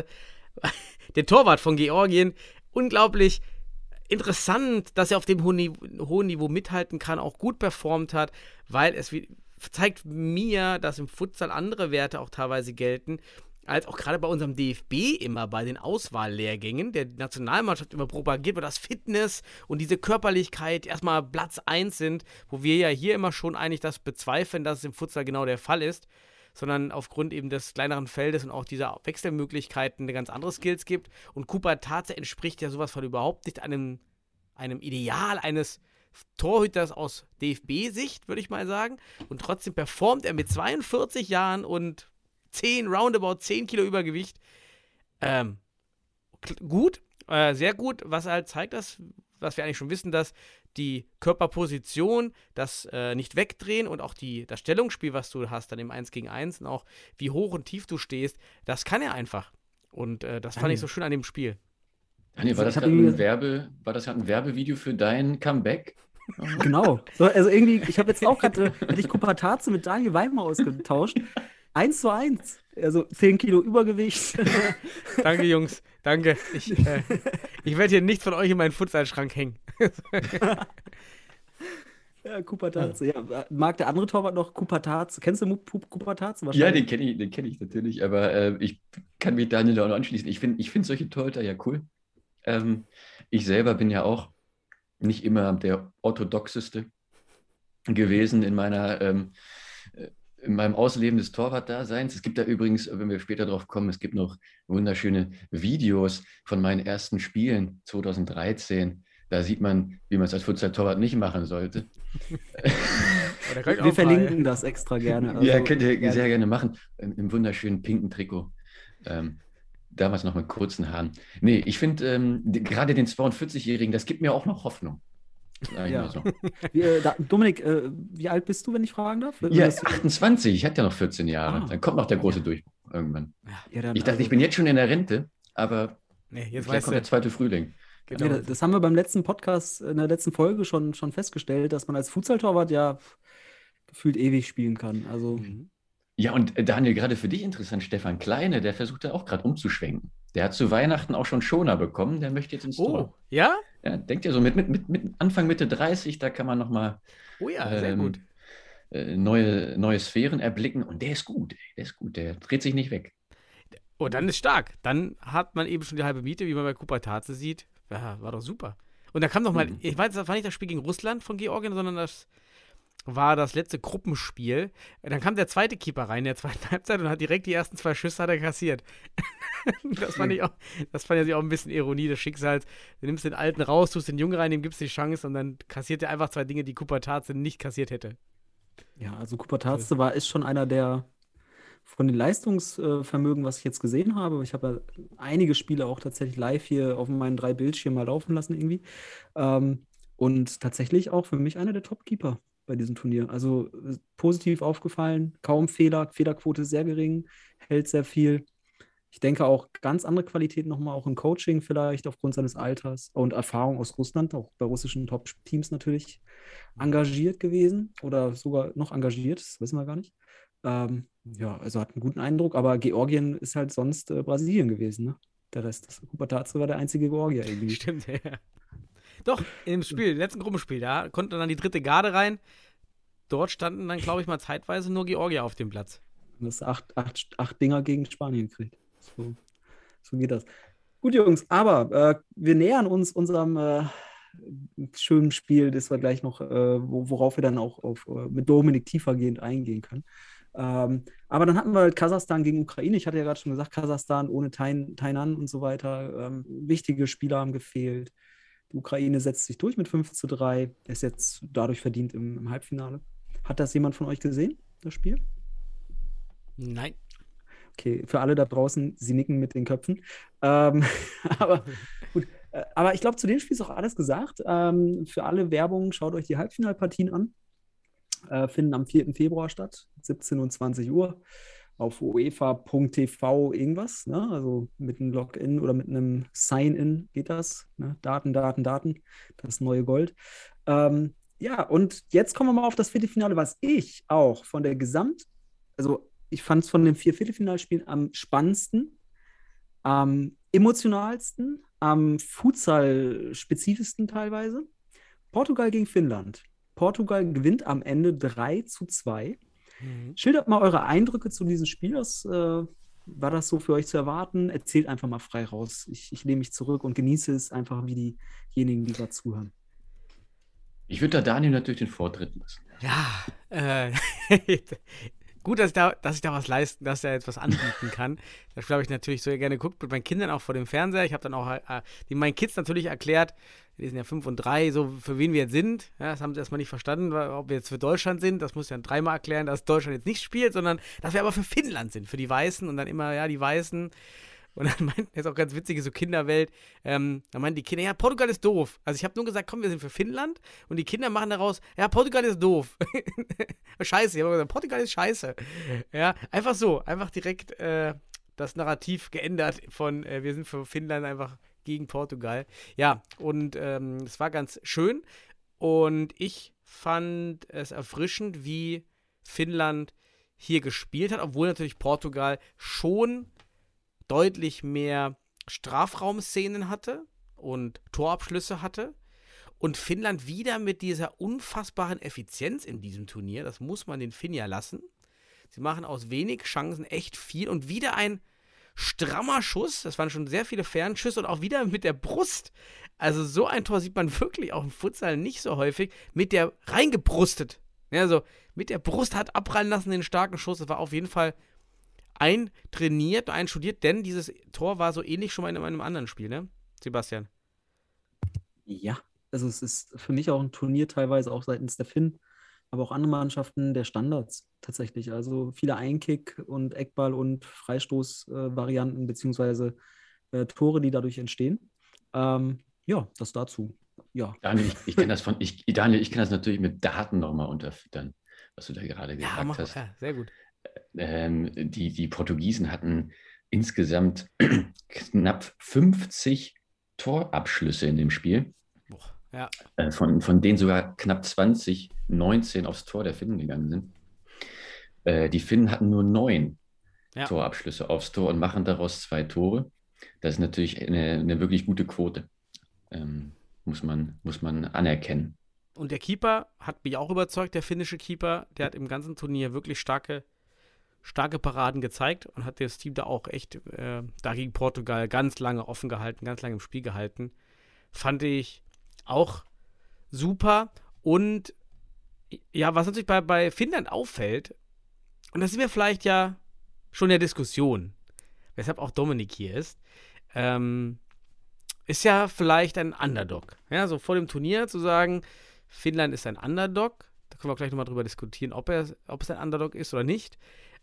den Torwart von Georgien, unglaublich interessant, dass er auf dem hohen Niveau, hohen Niveau mithalten kann, auch gut performt hat, weil es wie zeigt mir, dass im Futsal andere Werte auch teilweise gelten, als auch gerade bei unserem D F B immer bei den Auswahllehrgängen der Nationalmannschaft immer propagiert wird, dass Fitness und diese Körperlichkeit erstmal Platz eins sind, wo wir ja hier immer schon eigentlich das bezweifeln, dass es im Futsal genau der Fall ist, sondern aufgrund eben des kleineren Feldes und auch dieser Wechselmöglichkeiten eine ganz andere Skills gibt. Und Kupataze entspricht ja sowas von überhaupt nicht einem, einem Ideal eines Torhüters aus D F B-Sicht, würde ich mal sagen. Und trotzdem performt er mit zweiundvierzig Jahren und zehn, roundabout zehn Kilo Übergewicht. Ähm, gut, äh, sehr gut, was halt zeigt, dass, was wir eigentlich schon wissen, dass die Körperposition, das äh, nicht wegdrehen und auch die, das Stellungsspiel, was du hast, dann im eins gegen eins und auch wie hoch und tief du stehst, das kann er einfach. Und äh, das fand ich so schön an dem Spiel. Daniel, war das gerade ein, Werbe, war das ein Werbevideo für dein Comeback? Genau. So, also irgendwie, ich habe jetzt auch gerade, hätte ich Kupataze mit Daniel Weimar ausgetauscht. Eins zu eins. Also zehn Kilo Übergewicht. Danke, Jungs. Danke. Ich, äh, ich werde hier nichts von euch in meinen Futsalschrank hängen. Ja, Kupataze. Ja. Mag der andere Torwart noch Kupataze? Kennst du Kupataze? Ja, den kenne ich, den kenn ich natürlich, aber äh, ich kann mich Daniel da auch noch anschließen. Ich finde ich find solche Torhüter ja cool. Ähm, ich selber bin ja auch nicht immer der orthodoxeste gewesen in meiner ähm, in meinem Ausleben des Torwartdaseins. Es gibt da übrigens, wenn wir später drauf kommen, es gibt noch wunderschöne Videos von meinen ersten Spielen zwanzig dreizehn. Da sieht man, wie man es als Futsal-Torwart nicht machen sollte. Wir verlinken das extra gerne. Also, ja, könnt ihr gerne. Sehr gerne machen. Im, im wunderschönen pinken Trikot. Ähm, damals noch mit kurzen Haaren. Nee, ich finde ähm, gerade den zweiundvierzigjährigen, das gibt mir auch noch Hoffnung. Ja. So. Wie, äh, da, Dominik, äh, wie alt bist du, wenn ich fragen darf? Ja, achtundzwanzig. Ich hatte ja noch vierzehn Jahre. Ah. Dann kommt noch der große Durchbruch irgendwann. Ja, dann, ich dachte, also, ich bin jetzt schon in der Rente, aber nee, jetzt kommt der zweite Frühling. Genau. Ja, das haben wir beim letzten Podcast, in der letzten Folge schon, schon festgestellt, dass man als Futsal-Torwart ja gefühlt ewig spielen kann. Also Mhm. Ja, und äh, Daniel, gerade für dich interessant, Stefan Kleine, der versucht ja auch gerade umzuschwenken. Der hat zu Weihnachten auch schon Schoner bekommen, der möchte jetzt ins Oh, Tor. ja? Ja, denkt ihr so, mit, mit, mit, mit Anfang, Mitte dreißig, da kann man nochmal Oh ja, sehr gut. ähm, äh, neue, neue Sphären erblicken. Und der ist gut, ey, der ist gut, der dreht sich nicht weg. Oh, dann ist stark. Dann hat man eben schon die halbe Miete, wie man bei Cooper Taze sieht. Ja, war doch super. Und da kam noch mal, Mhm. ich weiß, das war nicht das Spiel gegen Russland von Georgien, sondern das war das letzte Gruppenspiel. Dann kam der zweite Keeper rein in der zweiten Halbzeit und hat direkt die ersten zwei Schüsse hat er kassiert. Das fand ich auch, das fand ich auch ein bisschen Ironie des Schicksals. Du nimmst den Alten raus, tust den Jungen rein, dem gibst die Chance und dann kassiert er einfach zwei Dinge, die Cooper Taze nicht kassiert hätte. ja, also Cooper Taze war ist schon einer der von den Leistungsvermögen, was ich jetzt gesehen habe. Ich habe ja einige Spiele auch tatsächlich live hier auf meinen drei Bildschirmen mal laufen lassen irgendwie. Ähm, und tatsächlich auch für mich einer der Top-Keeper bei diesem Turnier. Also äh, positiv aufgefallen, kaum Fehler, Fehlerquote sehr gering, hält sehr viel. Ich denke auch ganz andere Qualität nochmal, auch im Coaching vielleicht aufgrund seines Alters und Erfahrung aus Russland, auch bei russischen Top-Teams natürlich engagiert gewesen oder sogar noch engagiert, das wissen wir gar nicht. Ähm, ja, also hat einen guten Eindruck, aber Georgien ist halt sonst äh, Brasilien gewesen, ne? Der Rest. Das Cooper Taze war der einzige Georgier irgendwie. Stimmt, ja. Doch, im Spiel, im letzten Gruppenspiel, da konnte dann die dritte Garde rein. Dort standen dann, glaube ich, mal zeitweise nur Georgier auf dem Platz. Und das acht, acht, acht Dinger gegen Spanien gekriegt. So, so geht das. Gut, Jungs, aber äh, wir nähern uns unserem äh, schönen Spiel, das wir gleich noch, äh, wo, worauf wir dann auch auf, äh, mit Dominik tiefergehend eingehen können. Ähm, aber dann hatten wir halt Kasachstan gegen Ukraine. Ich hatte ja gerade schon gesagt, Kasachstan ohne Tain, Tainan und so weiter. Ähm, wichtige Spieler haben gefehlt. Die Ukraine setzt sich durch mit fünf zu drei. Ist jetzt dadurch verdient im, im Halbfinale. Hat das jemand von euch gesehen, das Spiel? Nein. Okay, für alle da draußen, sie nicken mit den Köpfen. Ähm, aber gut, äh, aber ich glaube, zu dem Spiel ist auch alles gesagt. Ähm, für alle Werbung, schaut euch die Halbfinalpartien an. Äh, finden am vierten Februar statt, siebzehn und zwanzig Uhr auf uefa punkt t v irgendwas. Ne? Also mit einem Login oder mit einem Sign-in geht das. Ne? Daten, Daten, Daten, das neue Gold. Ähm, ja, und jetzt kommen wir mal auf das Viertelfinale, was ich auch von der Gesamt, also ich fand es von den vier Viertelfinalspielen am spannendsten, am emotionalsten, am Futsal-spezifischsten teilweise. Portugal gegen Finnland. Portugal gewinnt am Ende drei zu zwei. Mhm. Schildert mal eure Eindrücke zu diesem Spiel. Was, äh, war das so für euch zu erwarten? Erzählt einfach mal frei raus. Ich, ich lehne mich zurück und genieße es einfach wie diejenigen, die gerade zuhören. Ich würde da Daniel natürlich den Vortritt lassen. Ja, äh, gut, dass ich, da, dass ich da was leisten, dass er jetzt was anbieten kann. Das Spiel habe ich natürlich so gerne geguckt mit meinen Kindern auch vor dem Fernseher. Ich habe dann auch äh, die meinen Kids natürlich erklärt, die sind ja fünf und drei, so für wen wir jetzt sind. Ja, das haben sie erstmal nicht verstanden, weil, ob wir jetzt für Deutschland sind. Das muss ich dann dreimal erklären, dass Deutschland jetzt nicht spielt, sondern dass wir aber für Finnland sind, für die Weißen und dann immer, ja, die Weißen. Und dann meinten, das ist auch ganz witzige so Kinderwelt, ähm, da meinten die Kinder, ja, Portugal ist doof. Also ich habe nur gesagt, komm, wir sind für Finnland und die Kinder machen daraus, ja, Portugal ist doof. Scheiße, ich habe gesagt, Portugal ist scheiße. Ja, einfach so, einfach direkt äh, das Narrativ geändert von, äh, wir sind für Finnland einfach gegen Portugal. Ja, und ähm, es war ganz schön und ich fand es erfrischend, wie Finnland hier gespielt hat, obwohl natürlich Portugal schon deutlich mehr Strafraumszenen hatte und Torabschlüsse hatte und Finnland wieder mit dieser unfassbaren Effizienz in diesem Turnier, das muss man den Finn ja lassen. Sie machen aus wenig Chancen echt viel und wieder ein strammer Schuss, das waren schon sehr viele Fernschüsse und auch wieder mit der Brust. Also so ein Tor sieht man wirklich auch im Futsal nicht so häufig, mit der reingebrustet. Ja, also mit der Brust hat abprallen lassen den starken Schuss, das war auf jeden Fall eintrainiert, einstudiert, denn dieses Tor war so ähnlich schon mal in einem anderen Spiel, ne, Sebastian? Ja, also es ist für mich auch ein Turnier teilweise auch seitens der Finn, aber auch andere Mannschaften der Standards tatsächlich. Also viele Einkick- und Eckball- und Freistoß-Varianten äh, beziehungsweise äh, Tore, die dadurch entstehen. Ähm, ja, das dazu. Ja. Daniel, ich, ich kann das von, ich, Daniel, ich kann das natürlich mit Daten nochmal unterfüttern, was du da gerade gesagt Ja, mach, hast. ja, sehr gut. Ähm, die, die Portugiesen hatten insgesamt knapp fünfzig Torabschlüsse in dem Spiel. Boah, Ja. Äh, von, von denen sogar knapp zwanzig, neunzehn aufs Tor der Finnen gegangen sind. Äh, die Finnen hatten nur neun Ja. Torabschlüsse aufs Tor und machen daraus zwei Tore. Das ist natürlich eine, eine wirklich gute Quote. Ähm, muss man, muss man anerkennen. Und der Keeper hat mich auch überzeugt, der finnische Keeper, der hat im ganzen Turnier wirklich starke, starke Paraden gezeigt und hat das Team da auch echt äh, da gegen Portugal ganz lange offen gehalten, ganz lange im Spiel gehalten. Fand ich auch super. Und ja, was natürlich bei, bei Finnland auffällt, und da sind wir vielleicht ja schon in der Diskussion, weshalb auch Dominik hier ist, ähm, ist ja vielleicht ein Underdog. Ja, so vor dem Turnier zu sagen, Finnland ist ein Underdog. Da können wir gleich nochmal drüber diskutieren, ob, er, ob es ein Underdog ist oder nicht.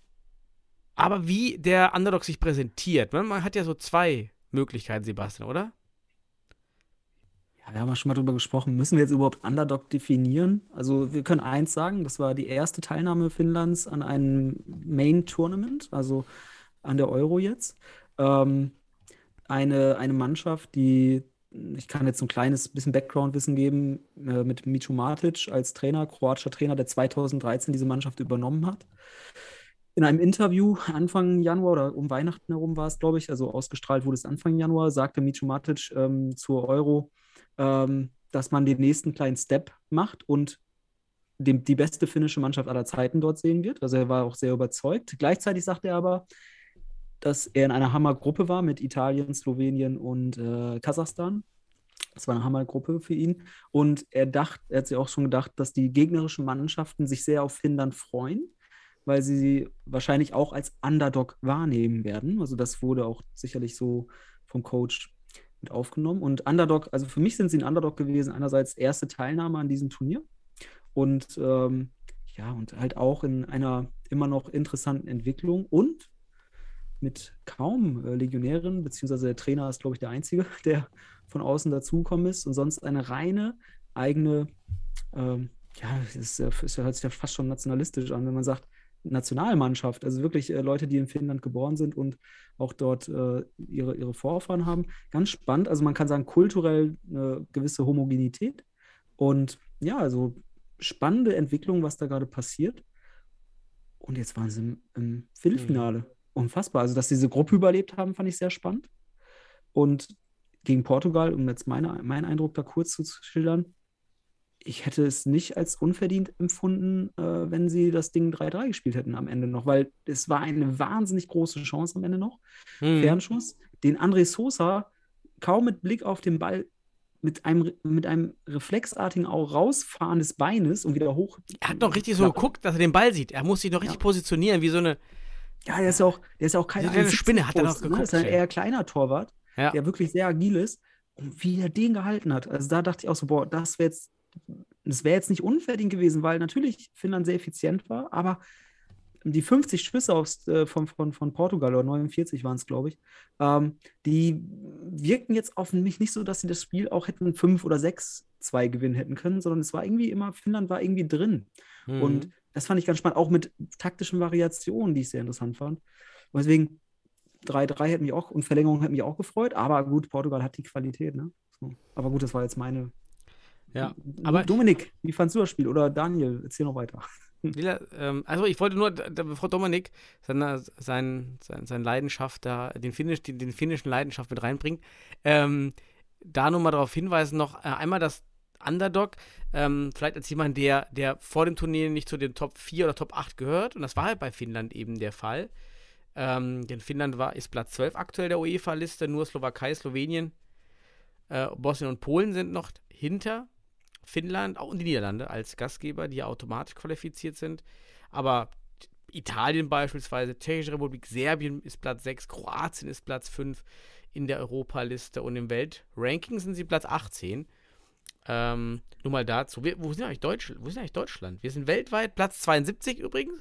Aber wie der Underdog sich präsentiert. Man hat ja so zwei Möglichkeiten, Sebastian, oder? Ja, wir haben ja schon mal drüber gesprochen. Müssen wir jetzt überhaupt Underdog definieren? Also wir können eins sagen, das war die erste Teilnahme Finnlands an einem Main-Tournament, also an der Euro jetzt. Ähm, eine, eine Mannschaft, die, ich kann jetzt so ein kleines bisschen Background-Wissen geben, äh, mit Micho Matic als Trainer, kroatischer Trainer, der zweitausenddreizehn diese Mannschaft übernommen hat. In einem Interview Anfang Januar oder um Weihnachten herum war es, glaube ich, also ausgestrahlt wurde es Anfang Januar, sagte Micho Matic ähm, zur Euro, ähm, dass man den nächsten kleinen Step macht und dem, die beste finnische Mannschaft aller Zeiten dort sehen wird. Also er war auch sehr überzeugt. Gleichzeitig sagte er aber, dass er in einer Hammergruppe war mit Italien, Slowenien und äh, Kasachstan. Das war eine Hammergruppe für ihn. Und er dacht, er hat sich auch schon gedacht, dass die gegnerischen Mannschaften sich sehr auf Finnland freuen, weil sie sie wahrscheinlich auch als Underdog wahrnehmen werden. Also das wurde auch sicherlich so vom Coach mit aufgenommen. Und Underdog, also für mich sind sie ein Underdog gewesen, einerseits erste Teilnahme an diesem Turnier und ähm, ja, und halt auch in einer immer noch interessanten Entwicklung und mit kaum äh, Legionären, beziehungsweise der Trainer ist, glaube ich, der Einzige, der von außen dazugekommen ist und sonst eine reine eigene, ähm, ja, es hört sich ja fast schon nationalistisch an, wenn man sagt, Nationalmannschaft, also wirklich äh, Leute, die in Finnland geboren sind und auch dort äh, ihre, ihre Vorfahren haben. Ganz spannend, also man kann sagen, kulturell eine gewisse Homogenität und ja, also spannende Entwicklung, was da gerade passiert. Und jetzt waren sie im, im Viertelfinale. Mhm. Unfassbar. Also, dass sie diese Gruppe überlebt haben, fand ich sehr spannend. Und gegen Portugal, um jetzt meine, meinen Eindruck da kurz zu schildern, ich hätte es nicht als unverdient empfunden, äh, wenn sie das Ding drei drei gespielt hätten am Ende noch, weil es war eine wahnsinnig große Chance am Ende noch. Mhm. Fernschuss, den André Sosa kaum mit Blick auf den Ball mit einem, mit einem reflexartigen auch Rausfahren des Beines und wieder hoch. Er hat noch richtig so geguckt, dass er den Ball sieht. Er muss sich noch richtig ja. positionieren, wie so eine. Ja, der ist ja auch, der ist ja auch kein eine Spinne, hat er noch geguckt. Ne? Das ist ein eher kleiner Torwart, ja. der wirklich sehr agil ist. Und wie er den gehalten hat. Also da dachte ich auch so, boah, das wäre jetzt, das wäre jetzt nicht unverdient gewesen, weil natürlich Finnland sehr effizient war, aber die fünfzig Schüsse aufs, äh, von, von, von Portugal, oder neunundvierzig waren es, glaube ich, ähm, die wirkten jetzt auf mich nicht so, dass sie das Spiel auch hätten fünf oder sechs zwei gewinnen hätten können, sondern es war irgendwie immer, Finnland war irgendwie drin. Mhm. Und das fand ich ganz spannend, auch mit taktischen Variationen, die ich sehr interessant fand. Und deswegen drei drei hätte mich auch, und Verlängerung hätte mich auch gefreut, aber gut, Portugal hat die Qualität, ne? So. Aber gut, das war jetzt meine. Ja, aber Dominik, wie fandst du das Spiel? Oder Daniel, erzähl noch weiter. Lila, ähm, also ich wollte nur, bevor Dominik seine, sein, sein, sein Leidenschaft da, den, Finnisch, den, den finnischen Leidenschaft mit reinbringt, ähm, da nur mal darauf hinweisen, noch äh, einmal das Underdog, ähm, vielleicht als jemand, der, der vor dem Turnier nicht zu den Top vier oder Top acht gehört, und das war halt bei Finnland eben der Fall, ähm, denn Finnland war, ist Platz zwölf aktuell der UEFA-Liste, nur Slowakei, Slowenien, äh, Bosnien und Polen sind noch hinter Finnland, auch die Niederlande als Gastgeber, die ja automatisch qualifiziert sind. Aber Italien beispielsweise, Tschechische Republik, Serbien ist Platz sechs, Kroatien ist Platz fünf in der Europaliste und im Weltranking sind sie Platz achtzehn. Ähm, nur mal dazu. Wir, wo, sind eigentlich Deutsch, wo ist eigentlich Deutschland? Wir sind weltweit Platz zweiundsiebzig übrigens.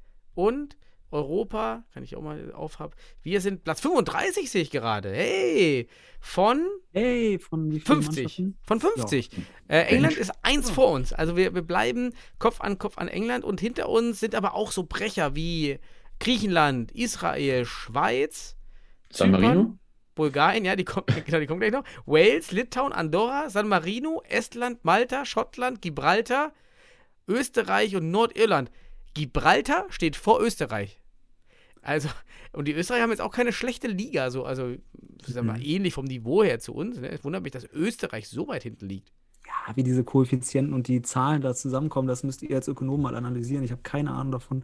Und Europa, kann ich auch mal aufhaben, wir sind Platz fünfunddreißig, sehe ich gerade. Hey, von, hey, von wie fünfzig. Von fünfzig. Ja. Äh, England ist eins ja. vor uns. Also wir, wir bleiben Kopf an Kopf an England und hinter uns sind aber auch so Brecher wie Griechenland, Israel, Schweiz, San Marino? Bulgarien, ja, die kommt, genau, die kommt gleich noch. Wales, Litauen, Andorra, San Marino, Estland, Malta, Schottland, Gibraltar, Österreich und Nordirland. Gibraltar steht vor Österreich. Also, und die Österreicher haben jetzt auch keine schlechte Liga, so, also, sagen wir mal, ähnlich vom Niveau her zu uns. Ne? Es wundert mich, dass Österreich so weit hinten liegt. Ja, wie diese Koeffizienten und die Zahlen da zusammenkommen, das müsst ihr als Ökonom mal analysieren. Ich habe keine Ahnung davon.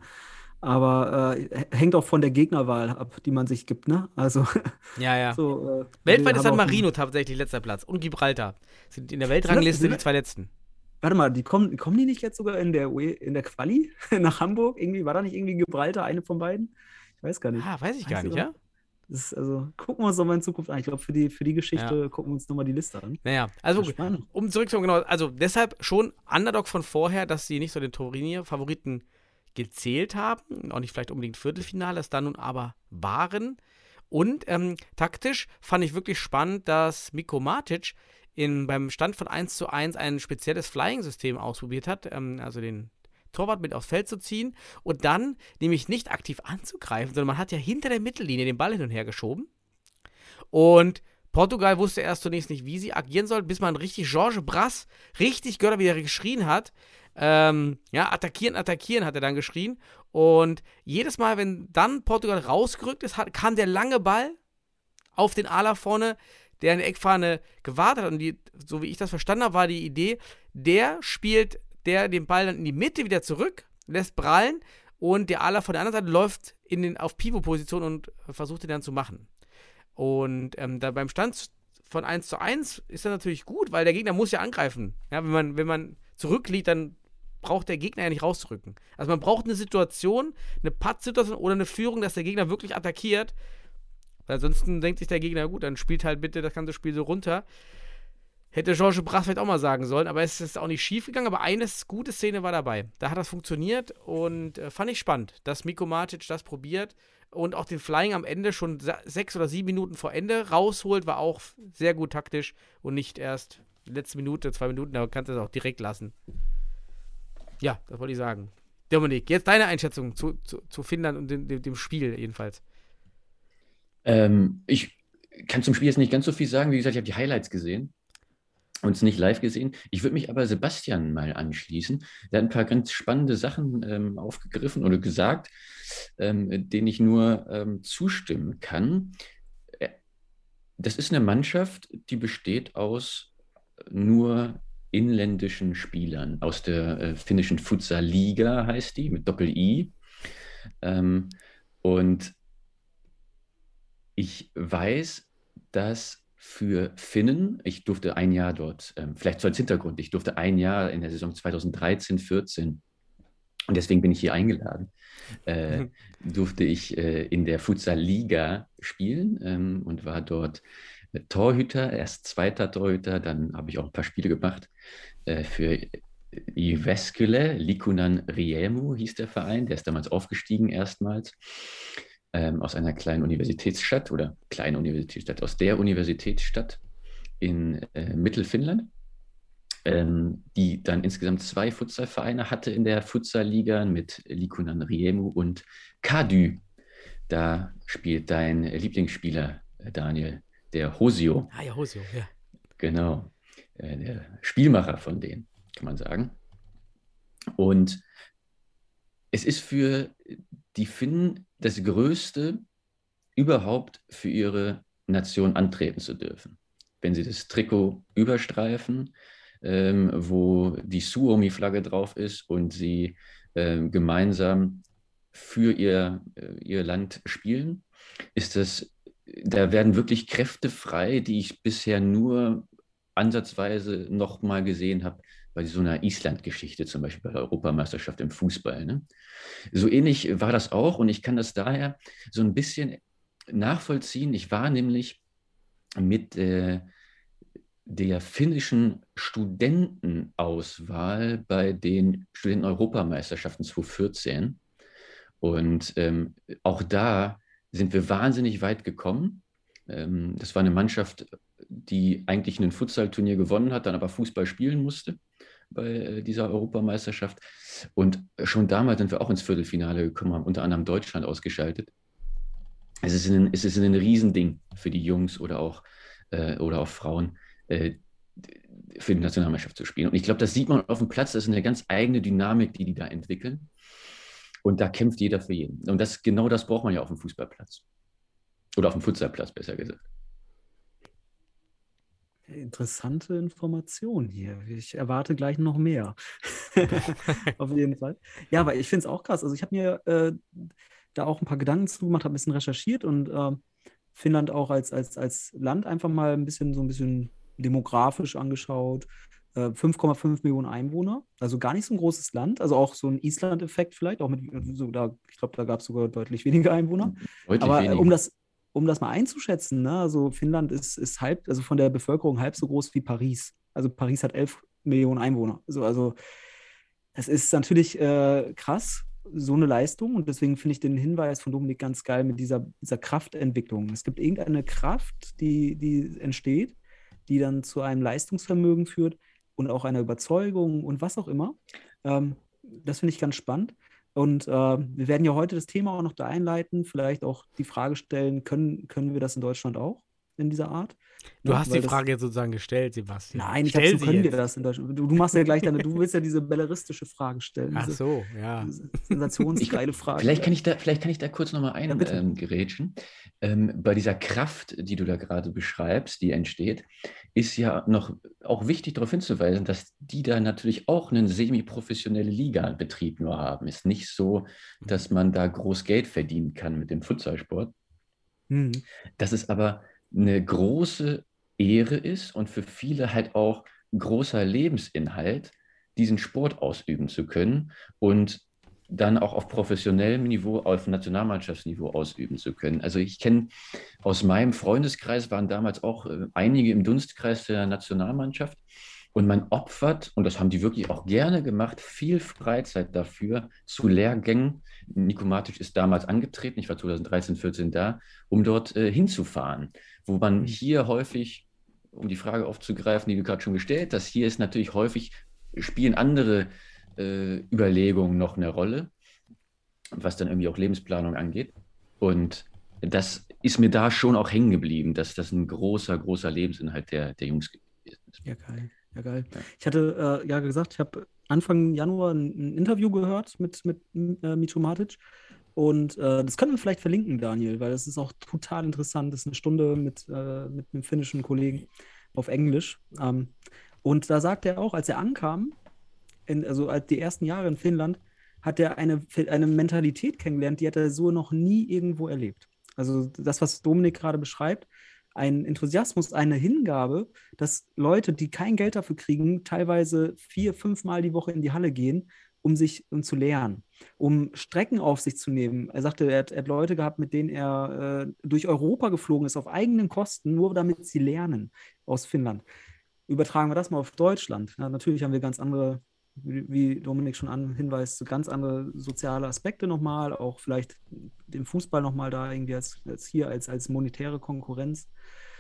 Aber äh, hängt auch von der Gegnerwahl ab, die man sich gibt, ne? Also, Ja, ja. so, äh, Weltweit wir ist San haben auch- Marino tatsächlich letzter Platz und Gibraltar. Sind in der Weltrangliste Sind die das- zwei letzten. Warte mal, die kommen, kommen die nicht jetzt sogar in der, UE in der Quali nach Hamburg? Irgendwie, war da nicht irgendwie Gibraltar eine von beiden? Ich weiß gar nicht. Ah, weiß ich gar Weißt du nicht, doch? ja? Das ist, also, gucken wir uns doch mal in Zukunft an. Ich glaube, für die, für die Geschichte gucken wir uns nochmal die Liste an. Naja, also Spannend. um zurückzukommen, genau, also deshalb schon Underdog von vorher, dass sie nicht so den Turnier-Favoriten gezählt haben, auch nicht vielleicht unbedingt Viertelfinale, es dann nun aber waren. Und ähm, taktisch fand ich wirklich spannend, dass Miko Matic in, beim Stand von eins zu eins ein spezielles Flying-System ausprobiert hat, ähm, also den Torwart mit aufs Feld zu ziehen und dann nämlich nicht aktiv anzugreifen, sondern man hat ja hinter der Mittellinie den Ball hin und her geschoben. Und Portugal wusste erst zunächst nicht, wie sie agieren soll, bis man richtig Jorge Brass richtig gehört hat, wie er geschrien hat. Ähm, ja, attackieren, attackieren hat er dann geschrien. Und jedes Mal, wenn dann Portugal rausgerückt ist, hat, kam der lange Ball auf den Ala vorne, der in der Eckfahne gewartet hat. Und die, so wie ich das verstanden habe, war die Idee, der spielt der den Ball dann in die Mitte wieder zurück, lässt prallen und der Ala von der anderen Seite läuft in den, auf Pivot-Position und versucht ihn dann zu machen. Und ähm, da beim Stand von eins zu eins ist das natürlich gut, weil der Gegner muss ja angreifen. Ja, wenn man, wenn man zurückliegt, dann braucht der Gegner ja nicht rauszurücken. Also man braucht eine Situation, eine Pattsituation oder eine Führung, dass der Gegner wirklich attackiert. Weil ansonsten denkt sich der Gegner, gut, dann spielt halt bitte das ganze Spiel so runter. Hätte Jorge Brass vielleicht auch mal sagen sollen, aber es ist auch nicht schief gegangen, aber eine gute Szene war dabei. Da hat das funktioniert und äh, fand ich spannend, dass Miko Matic das probiert und auch den Flying am Ende schon sa- sechs oder sieben Minuten vor Ende rausholt, war auch sehr gut taktisch und nicht erst die letzte Minute, zwei Minuten, da kannst du es auch direkt lassen. Ja, das wollte ich sagen. Dominik, jetzt deine Einschätzung zu, zu, zu Finnland und dem, dem, dem Spiel jedenfalls. Ähm, ich kann zum Spiel jetzt nicht ganz so viel sagen. Wie gesagt, ich habe die Highlights gesehen und es nicht live gesehen. Ich würde mich aber Sebastian mal anschließen. Der hat ein paar ganz spannende Sachen ähm, aufgegriffen oder gesagt, ähm, denen ich nur ähm, zustimmen kann. Äh, Das ist eine Mannschaft, die besteht aus nur inländischen Spielern, aus der äh, finnischen Futsal-Liga heißt die, mit Doppel-I. Ähm, und ich weiß, dass für Finnen, ich durfte ein Jahr dort, ähm, vielleicht so als Hintergrund, ich durfte ein Jahr in der Saison zweitausenddreizehn vierzehn und deswegen bin ich hier eingeladen, äh, Mhm. durfte ich äh, in der Futsal-Liga spielen ähm, und war dort äh, Torhüter, erst zweiter Torhüter, dann habe ich auch ein paar Spiele gemacht äh, für Jyväskylä, Liikunan Riemu hieß der Verein, der ist damals aufgestiegen erstmals. Ähm, aus einer kleinen Universitätsstadt oder kleine Universitätsstadt, aus der Universitätsstadt in äh, Mittelfinnland, ähm, die dann insgesamt zwei Futsalvereine hatte in der Futsal-Liga mit Liikunan Riemu und Kady. Da spielt dein Lieblingsspieler, äh, Daniel, der Hosio. Ah ja, Hosio, ja. Genau, äh, der Spielmacher von denen, kann man sagen. Und es ist für die Finnen das Größte, überhaupt für ihre Nation antreten zu dürfen. Wenn sie das Trikot überstreifen, ähm, wo die Suomi-Flagge drauf ist und sie ähm, gemeinsam für ihr, äh, ihr Land spielen, ist das, da werden wirklich Kräfte frei, die ich bisher nur ansatzweise noch mal gesehen habe bei so einer Island-Geschichte, zum Beispiel bei der Europameisterschaft im Fußball. Ne? So ähnlich war das auch und ich kann das daher so ein bisschen nachvollziehen. Ich war nämlich mit äh, der finnischen Studentenauswahl bei den Studenten-Europameisterschaften zweitausendvierzehn und ähm, auch da sind wir wahnsinnig weit gekommen. Ähm, das war eine Mannschaft, die eigentlich ein Futsal-Turnier gewonnen hat, dann aber Fußball spielen musste bei dieser Europameisterschaft. Und schon damals sind wir auch ins Viertelfinale gekommen, haben unter anderem Deutschland ausgeschaltet. es ist ein, es ist ein Riesending für die Jungs oder auch, äh, oder auch Frauen, äh, für die Nationalmannschaft zu spielen. Und ich glaube, das sieht man auf dem Platz, das ist eine ganz eigene Dynamik, die die da entwickeln. Und da kämpft jeder für jeden. Und das, genau das braucht man ja auf dem Fußballplatz. Oder auf dem Futsalplatz, besser gesagt. Interessante Information hier. Ich erwarte gleich noch mehr. Auf jeden Fall. Ja, aber ich finde es auch krass. Also ich habe mir äh, da auch ein paar Gedanken zu gemacht, habe ein bisschen recherchiert und äh, Finnland auch als, als, als Land einfach mal ein bisschen so ein bisschen demografisch angeschaut. Äh, fünf Komma fünf Millionen Einwohner, also gar nicht so ein großes Land. Also auch so ein Island-Effekt vielleicht, auch mit so da, ich glaube, da gab es sogar deutlich weniger Einwohner. Deutlich aber weniger. Äh, um das Um das mal einzuschätzen, ne? Also Finnland ist, ist halb, also von der Bevölkerung halb so groß wie Paris. Also Paris hat elf Millionen Einwohner. Also, also das ist natürlich äh, krass, so eine Leistung. Und deswegen finde ich den Hinweis von Dominik ganz geil mit dieser, dieser Kraftentwicklung. Es gibt irgendeine Kraft, die, die entsteht, die dann zu einem Leistungsvermögen führt und auch einer Überzeugung und was auch immer. Ähm, das finde ich ganz spannend. Und äh, wir werden ja heute das Thema auch noch da einleiten, vielleicht auch die Frage stellen, können, können wir das in Deutschland auch in dieser Art? Du Ja, hast weil die das- Frage jetzt sozusagen gestellt, Sebastian. Nein, ich Stell habe so, sie können wir jetzt. das in Deutschland? Du, du machst ja gleich deine, du willst ja diese belleristische Frage stellen. Ach diese, so, ja. diese sensationsgeile Frage. Vielleicht kann ich da, vielleicht kann ich da kurz nochmal Ja, bitte. eingerätschen. Ähm, bei dieser Kraft, die du da gerade beschreibst, die entsteht, ist ja noch auch wichtig darauf hinzuweisen, dass die da natürlich auch einen semi-professionelle Liga-Betrieb nur haben. Ist nicht so, dass man da groß Geld verdienen kann mit dem Futsalsport. Hm. Dass es aber eine große Ehre ist und für viele halt auch großer Lebensinhalt, diesen Sport ausüben zu können und dann auch auf professionellem Niveau, auf Nationalmannschaftsniveau ausüben zu können. Also ich kenne aus meinem Freundeskreis waren damals auch äh, einige im Dunstkreis der Nationalmannschaft und man opfert, und das haben die wirklich auch gerne gemacht, viel Freizeit dafür zu Lehrgängen. Nico Matic ist damals angetreten, ich war zweitausenddreizehn, vierzehn da, um dort äh, hinzufahren, wo man hier häufig, um die Frage aufzugreifen, die du gerade schon gestellt hast, hier ist natürlich häufig, spielen andere äh, Überlegungen noch eine Rolle, was dann irgendwie auch Lebensplanung angeht. Und das ist mir da schon auch hängen geblieben, dass das ein großer, großer Lebensinhalt der, der Jungs gewesen ist. Ja, geil. Ja, geil. Ich hatte äh, ja gesagt, ich habe Anfang Januar ein, ein Interview gehört mit, mit äh, Micho Matic. Und äh, das können wir vielleicht verlinken, Daniel, weil das ist auch total interessant. Das ist eine Stunde mit, äh, mit einem finnischen Kollegen auf Englisch. Ähm, und da sagt er auch, als er ankam, in, also als die ersten Jahre in Finnland, hat er eine, eine Mentalität kennengelernt, die hat er so noch nie irgendwo erlebt. Also das, was Dominik gerade beschreibt, ein Enthusiasmus, eine Hingabe, dass Leute, die kein Geld dafür kriegen, teilweise vier, fünf Mal die Woche in die Halle gehen, um sich um zu lernen, um Strecken auf sich zu nehmen. Er sagte, er hat, er hat Leute gehabt, mit denen er äh, durch Europa geflogen ist, auf eigenen Kosten, nur damit sie lernen aus Finnland. Übertragen wir das mal auf Deutschland. Ja, natürlich haben wir ganz andere, wie, wie Dominik schon an, hinweist, so ganz andere soziale Aspekte nochmal, auch vielleicht den Fußball nochmal da irgendwie als, als hier als, als monetäre Konkurrenz.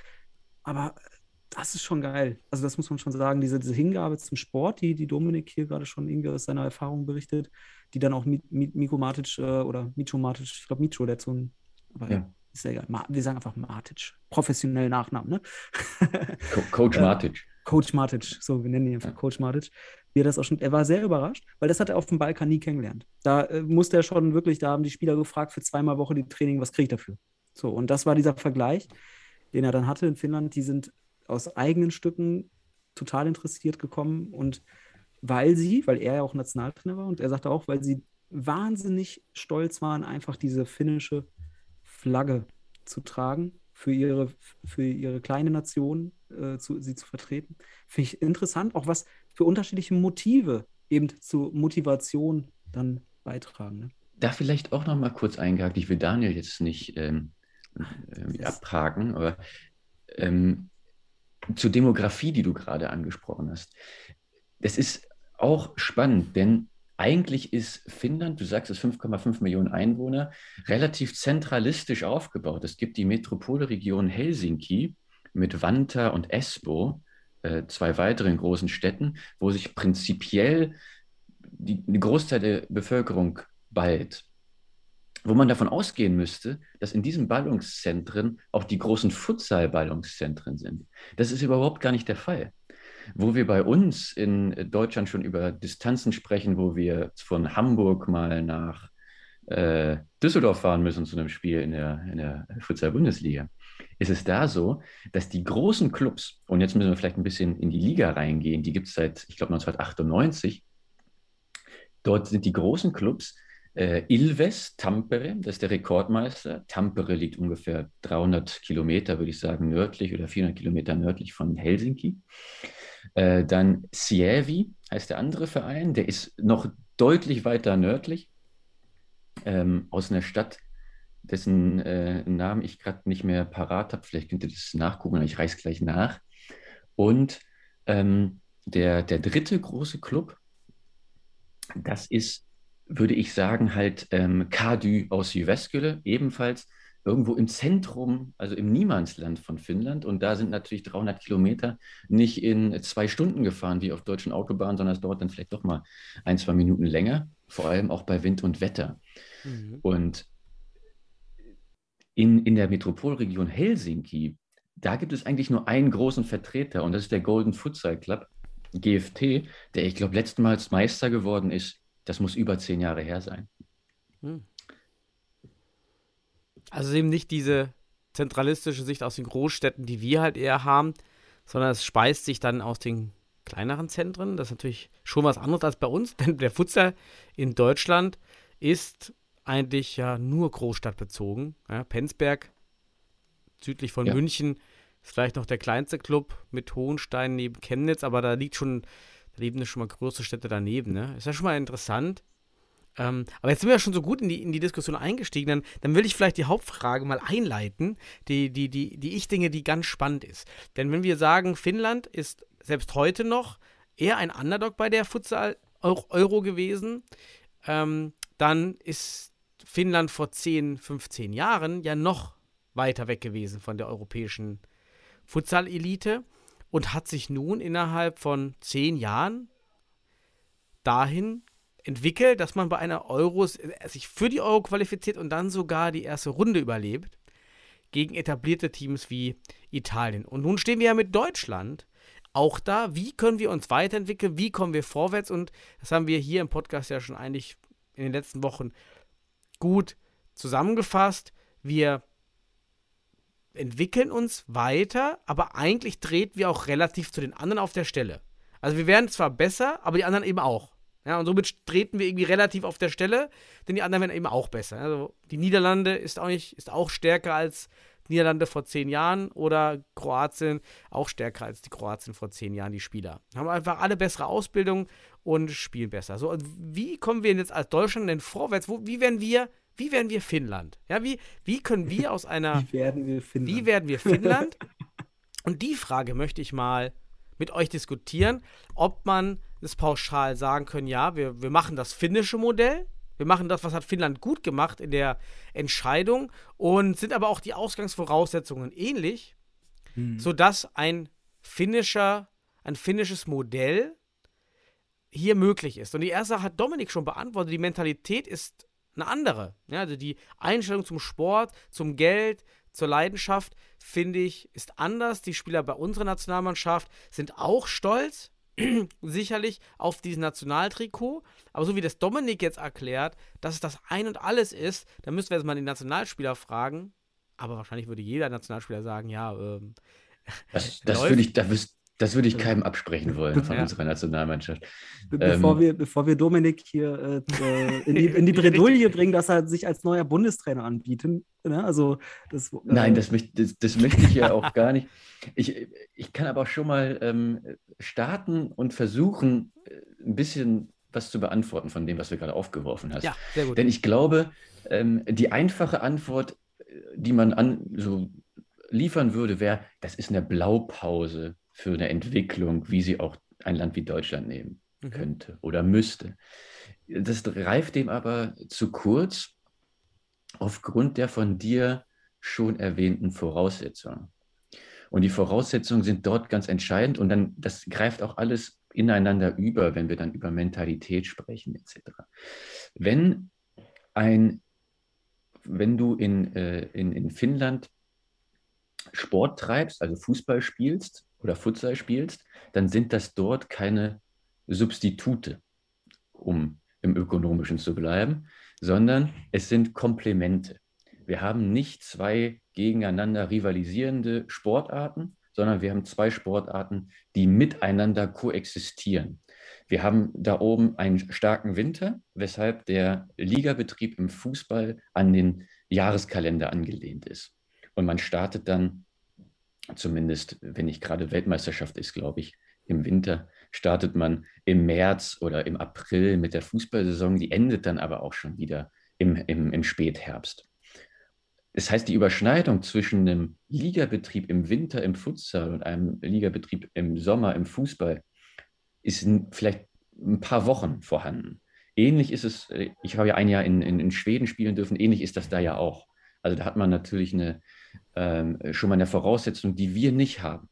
Aber das ist schon geil. Also das muss man schon sagen, diese, diese Hingabe zum Sport, die, die Dominik hier gerade schon irgendwie aus seiner Erfahrung berichtet, die dann auch Mi- Mi- Miko Matic äh, oder Micho Matic, ich glaube Micho, der hat so ein, aber Ja. ist ja egal, Ma- wir sagen einfach Matic, professionell Nachnamen, ne? Co Coach Äh, Matic. Coach Matic, so, wir nennen ihn einfach Coach Matic. Wie er das auch schon, er war sehr überrascht, weil das hat er auf dem Balkan nie kennengelernt. Da äh, musste er schon wirklich, da haben die Spieler gefragt, für zweimal Woche die Training, was kriege ich dafür? So, und das war dieser Vergleich, den er dann hatte in Finnland. Die sind aus eigenen Stücken total interessiert gekommen und weil sie, weil er ja auch Nationaltrainer war und er sagte auch, weil sie wahnsinnig stolz waren, einfach diese finnische Flagge zu tragen, für ihre, für ihre kleine Nation äh, zu, sie zu vertreten. Finde ich interessant, auch was für unterschiedliche Motive eben zur Motivation dann beitragen. Ne? Da vielleicht auch noch mal kurz eingehakt, ich will Daniel jetzt nicht ähm, irgendwie Yes. abhaken, aber ähm, zur Demografie, die du gerade angesprochen hast. Das ist auch spannend, denn eigentlich ist Finnland, du sagst es fünf Komma fünf Millionen Einwohner, relativ zentralistisch aufgebaut. Es gibt die Metropolregion Helsinki mit Vantaa und Espoo, äh, zwei weiteren großen Städten, wo sich prinzipiell die, die Großteil der Bevölkerung ballt. wo man davon ausgehen müsste, dass in diesen Ballungszentren auch die großen Futsal-Ballungszentren sind. Das ist überhaupt gar nicht der Fall. Wo wir bei uns in Deutschland schon über Distanzen sprechen, wo wir von Hamburg mal nach äh, Düsseldorf fahren müssen zu einem Spiel in der, in der Futsal-Bundesliga, ist es da so, dass die großen Clubs, und jetzt müssen wir vielleicht ein bisschen in die Liga reingehen, die gibt es seit, ich glaube, neunzehnhundertachtundneunzig, dort sind die großen Clubs äh, Ilves, Tampere, das ist der Rekordmeister. Tampere liegt ungefähr dreihundert Kilometer, würde ich sagen, nördlich oder vierhundert Kilometer nördlich von Helsinki. Äh, dann Sievi heißt der andere Verein, der ist noch deutlich weiter nördlich, ähm, aus einer Stadt, dessen äh, Namen ich gerade nicht mehr parat habe. Vielleicht könnt ihr das nachgucken, ich reiche es gleich nach. Und ähm, der, der dritte große Club, das ist, würde ich sagen, halt ähm, Kady aus Jyväskylä, ebenfalls irgendwo im Zentrum, also im Niemandsland von Finnland. Und da sind natürlich dreihundert Kilometer nicht in zwei Stunden gefahren wie auf deutschen Autobahnen, sondern es dauert dann vielleicht doch mal ein, zwei Minuten länger, vor allem auch bei Wind und Wetter. Mhm. Und in, in der Metropolregion Helsinki, da gibt es eigentlich nur einen großen Vertreter und das ist der Golden Futsal Club, G F T, der, ich glaube, letztmals Meister geworden ist. Das muss über zehn Jahre her sein. Hm. Also eben nicht diese zentralistische Sicht aus den Großstädten, die wir halt eher haben, sondern es speist sich dann aus den kleineren Zentren. Das ist natürlich schon was anderes als bei uns, denn der Futsal in Deutschland ist eigentlich ja nur großstadtbezogen. Ja, Penzberg, südlich von ja. München, ist vielleicht noch der kleinste Club mit Hohenstein neben Chemnitz, aber da liegt schon, da leben schon mal größere Städte daneben. Ne? Ist ja schon mal interessant. Ähm, aber jetzt sind wir ja schon so gut in die, in die Diskussion eingestiegen, dann, dann will ich vielleicht die Hauptfrage mal einleiten, die, die, die, die ich denke, die ganz spannend ist. Denn wenn wir sagen, Finnland ist selbst heute noch eher ein Underdog bei der Futsal-Euro gewesen, ähm, dann ist Finnland vor zehn, fünfzehn Jahren ja noch weiter weg gewesen von der europäischen Futsal-Elite und hat sich nun innerhalb von zehn Jahren dahin entwickelt, dass man bei einer Euro sich für die Euro qualifiziert und dann sogar die erste Runde überlebt gegen etablierte Teams wie Italien. Und nun stehen wir ja mit Deutschland auch da. Wie können wir uns weiterentwickeln? Wie kommen wir vorwärts? Und das haben wir hier im Podcast ja schon eigentlich in den letzten Wochen gut zusammengefasst. Wir entwickeln uns weiter, aber eigentlich treten wir auch relativ zu den anderen auf der Stelle. Also wir werden zwar besser, aber die anderen eben auch. Ja, und somit treten wir irgendwie relativ auf der Stelle, denn die anderen werden eben auch besser. Also die Niederlande ist auch nicht, ist auch stärker als die Niederlande vor zehn Jahren oder Kroatien auch stärker als die Kroatien vor zehn Jahren, die Spieler. Haben einfach alle bessere Ausbildung und spielen besser. So, und wie kommen wir jetzt als Deutschland denn vorwärts? Wo, wie werden wir, wie werden wir Finnland? Ja, wie, wie können wir aus einer... Wie werden wir Finnland? Wie werden wir Finnland? Und die Frage möchte ich mal mit euch diskutieren, ob man das pauschal sagen können, ja, wir, wir machen das finnische Modell, wir machen das, was hat Finnland gut gemacht in der Entscheidung und sind aber auch die Ausgangsvoraussetzungen ähnlich, mhm. sodass ein finnischer, ein finnisches Modell hier möglich ist. Und die erste Sache hat Dominik schon beantwortet, die Mentalität ist eine andere. Ja, also die Einstellung zum Sport, zum Geld, zur Leidenschaft, finde ich, ist anders. Die Spieler bei unserer Nationalmannschaft sind auch stolz, sicherlich, auf dieses Nationaltrikot. Aber so wie das Dominik jetzt erklärt, dass es das Ein und Alles ist, dann müssen wir jetzt mal den Nationalspieler fragen. Aber wahrscheinlich würde jeder Nationalspieler sagen, ja, ähm, das, das würde ich, das, das würde ich keinem absprechen wollen von ja. unserer Nationalmannschaft. Bevor, ähm, wir, bevor wir Dominik hier äh, in, die, in die Bredouille bringen, dass er sich als neuer Bundestrainer anbietet. Ne? Also, das, äh, Nein, das, möcht, das, das möchte ich ja auch gar nicht. Ich, ich kann aber auch schon mal ähm, starten und versuchen, ein bisschen was zu beantworten von dem, was du gerade aufgeworfen hast. Ja, sehr gut. Denn ich glaube, ähm, die einfache Antwort, die man an, so liefern würde, wäre, das ist eine Blaupause für eine Entwicklung, wie sie auch ein Land wie Deutschland nehmen mhm. könnte oder müsste. Das greift dem aber zu kurz aufgrund der von dir schon erwähnten Voraussetzungen. Und die Voraussetzungen sind dort ganz entscheidend und dann, das greift auch alles ineinander über, wenn wir dann über Mentalität sprechen et cetera. Wenn ein wenn du in, äh, in, in Finnland Sport treibst, also Fußball spielst oder Futsal spielst, dann sind das dort keine Substitute, um im Ökonomischen zu bleiben, sondern es sind Komplemente. Wir haben nicht zwei gegeneinander rivalisierende Sportarten, sondern wir haben zwei Sportarten, die miteinander koexistieren. Wir haben da oben einen starken Winter, weshalb der Ligabetrieb im Fußball an den Jahreskalender angelehnt ist. Und man startet dann, zumindest wenn nicht gerade Weltmeisterschaft ist, glaube ich, im Winter, startet man im März oder im April mit der Fußballsaison, die endet dann aber auch schon wieder im, im, im Spätherbst. Das heißt, die Überschneidung zwischen einem Ligabetrieb im Winter im Futsal und einem Ligabetrieb im Sommer im Fußball ist vielleicht ein paar Wochen vorhanden. Ähnlich ist es, ich habe ja ein Jahr in, in, in Schweden spielen dürfen, ähnlich ist das da ja auch. Also da hat man natürlich eine, ähm, schon mal eine Voraussetzung, die wir nicht haben.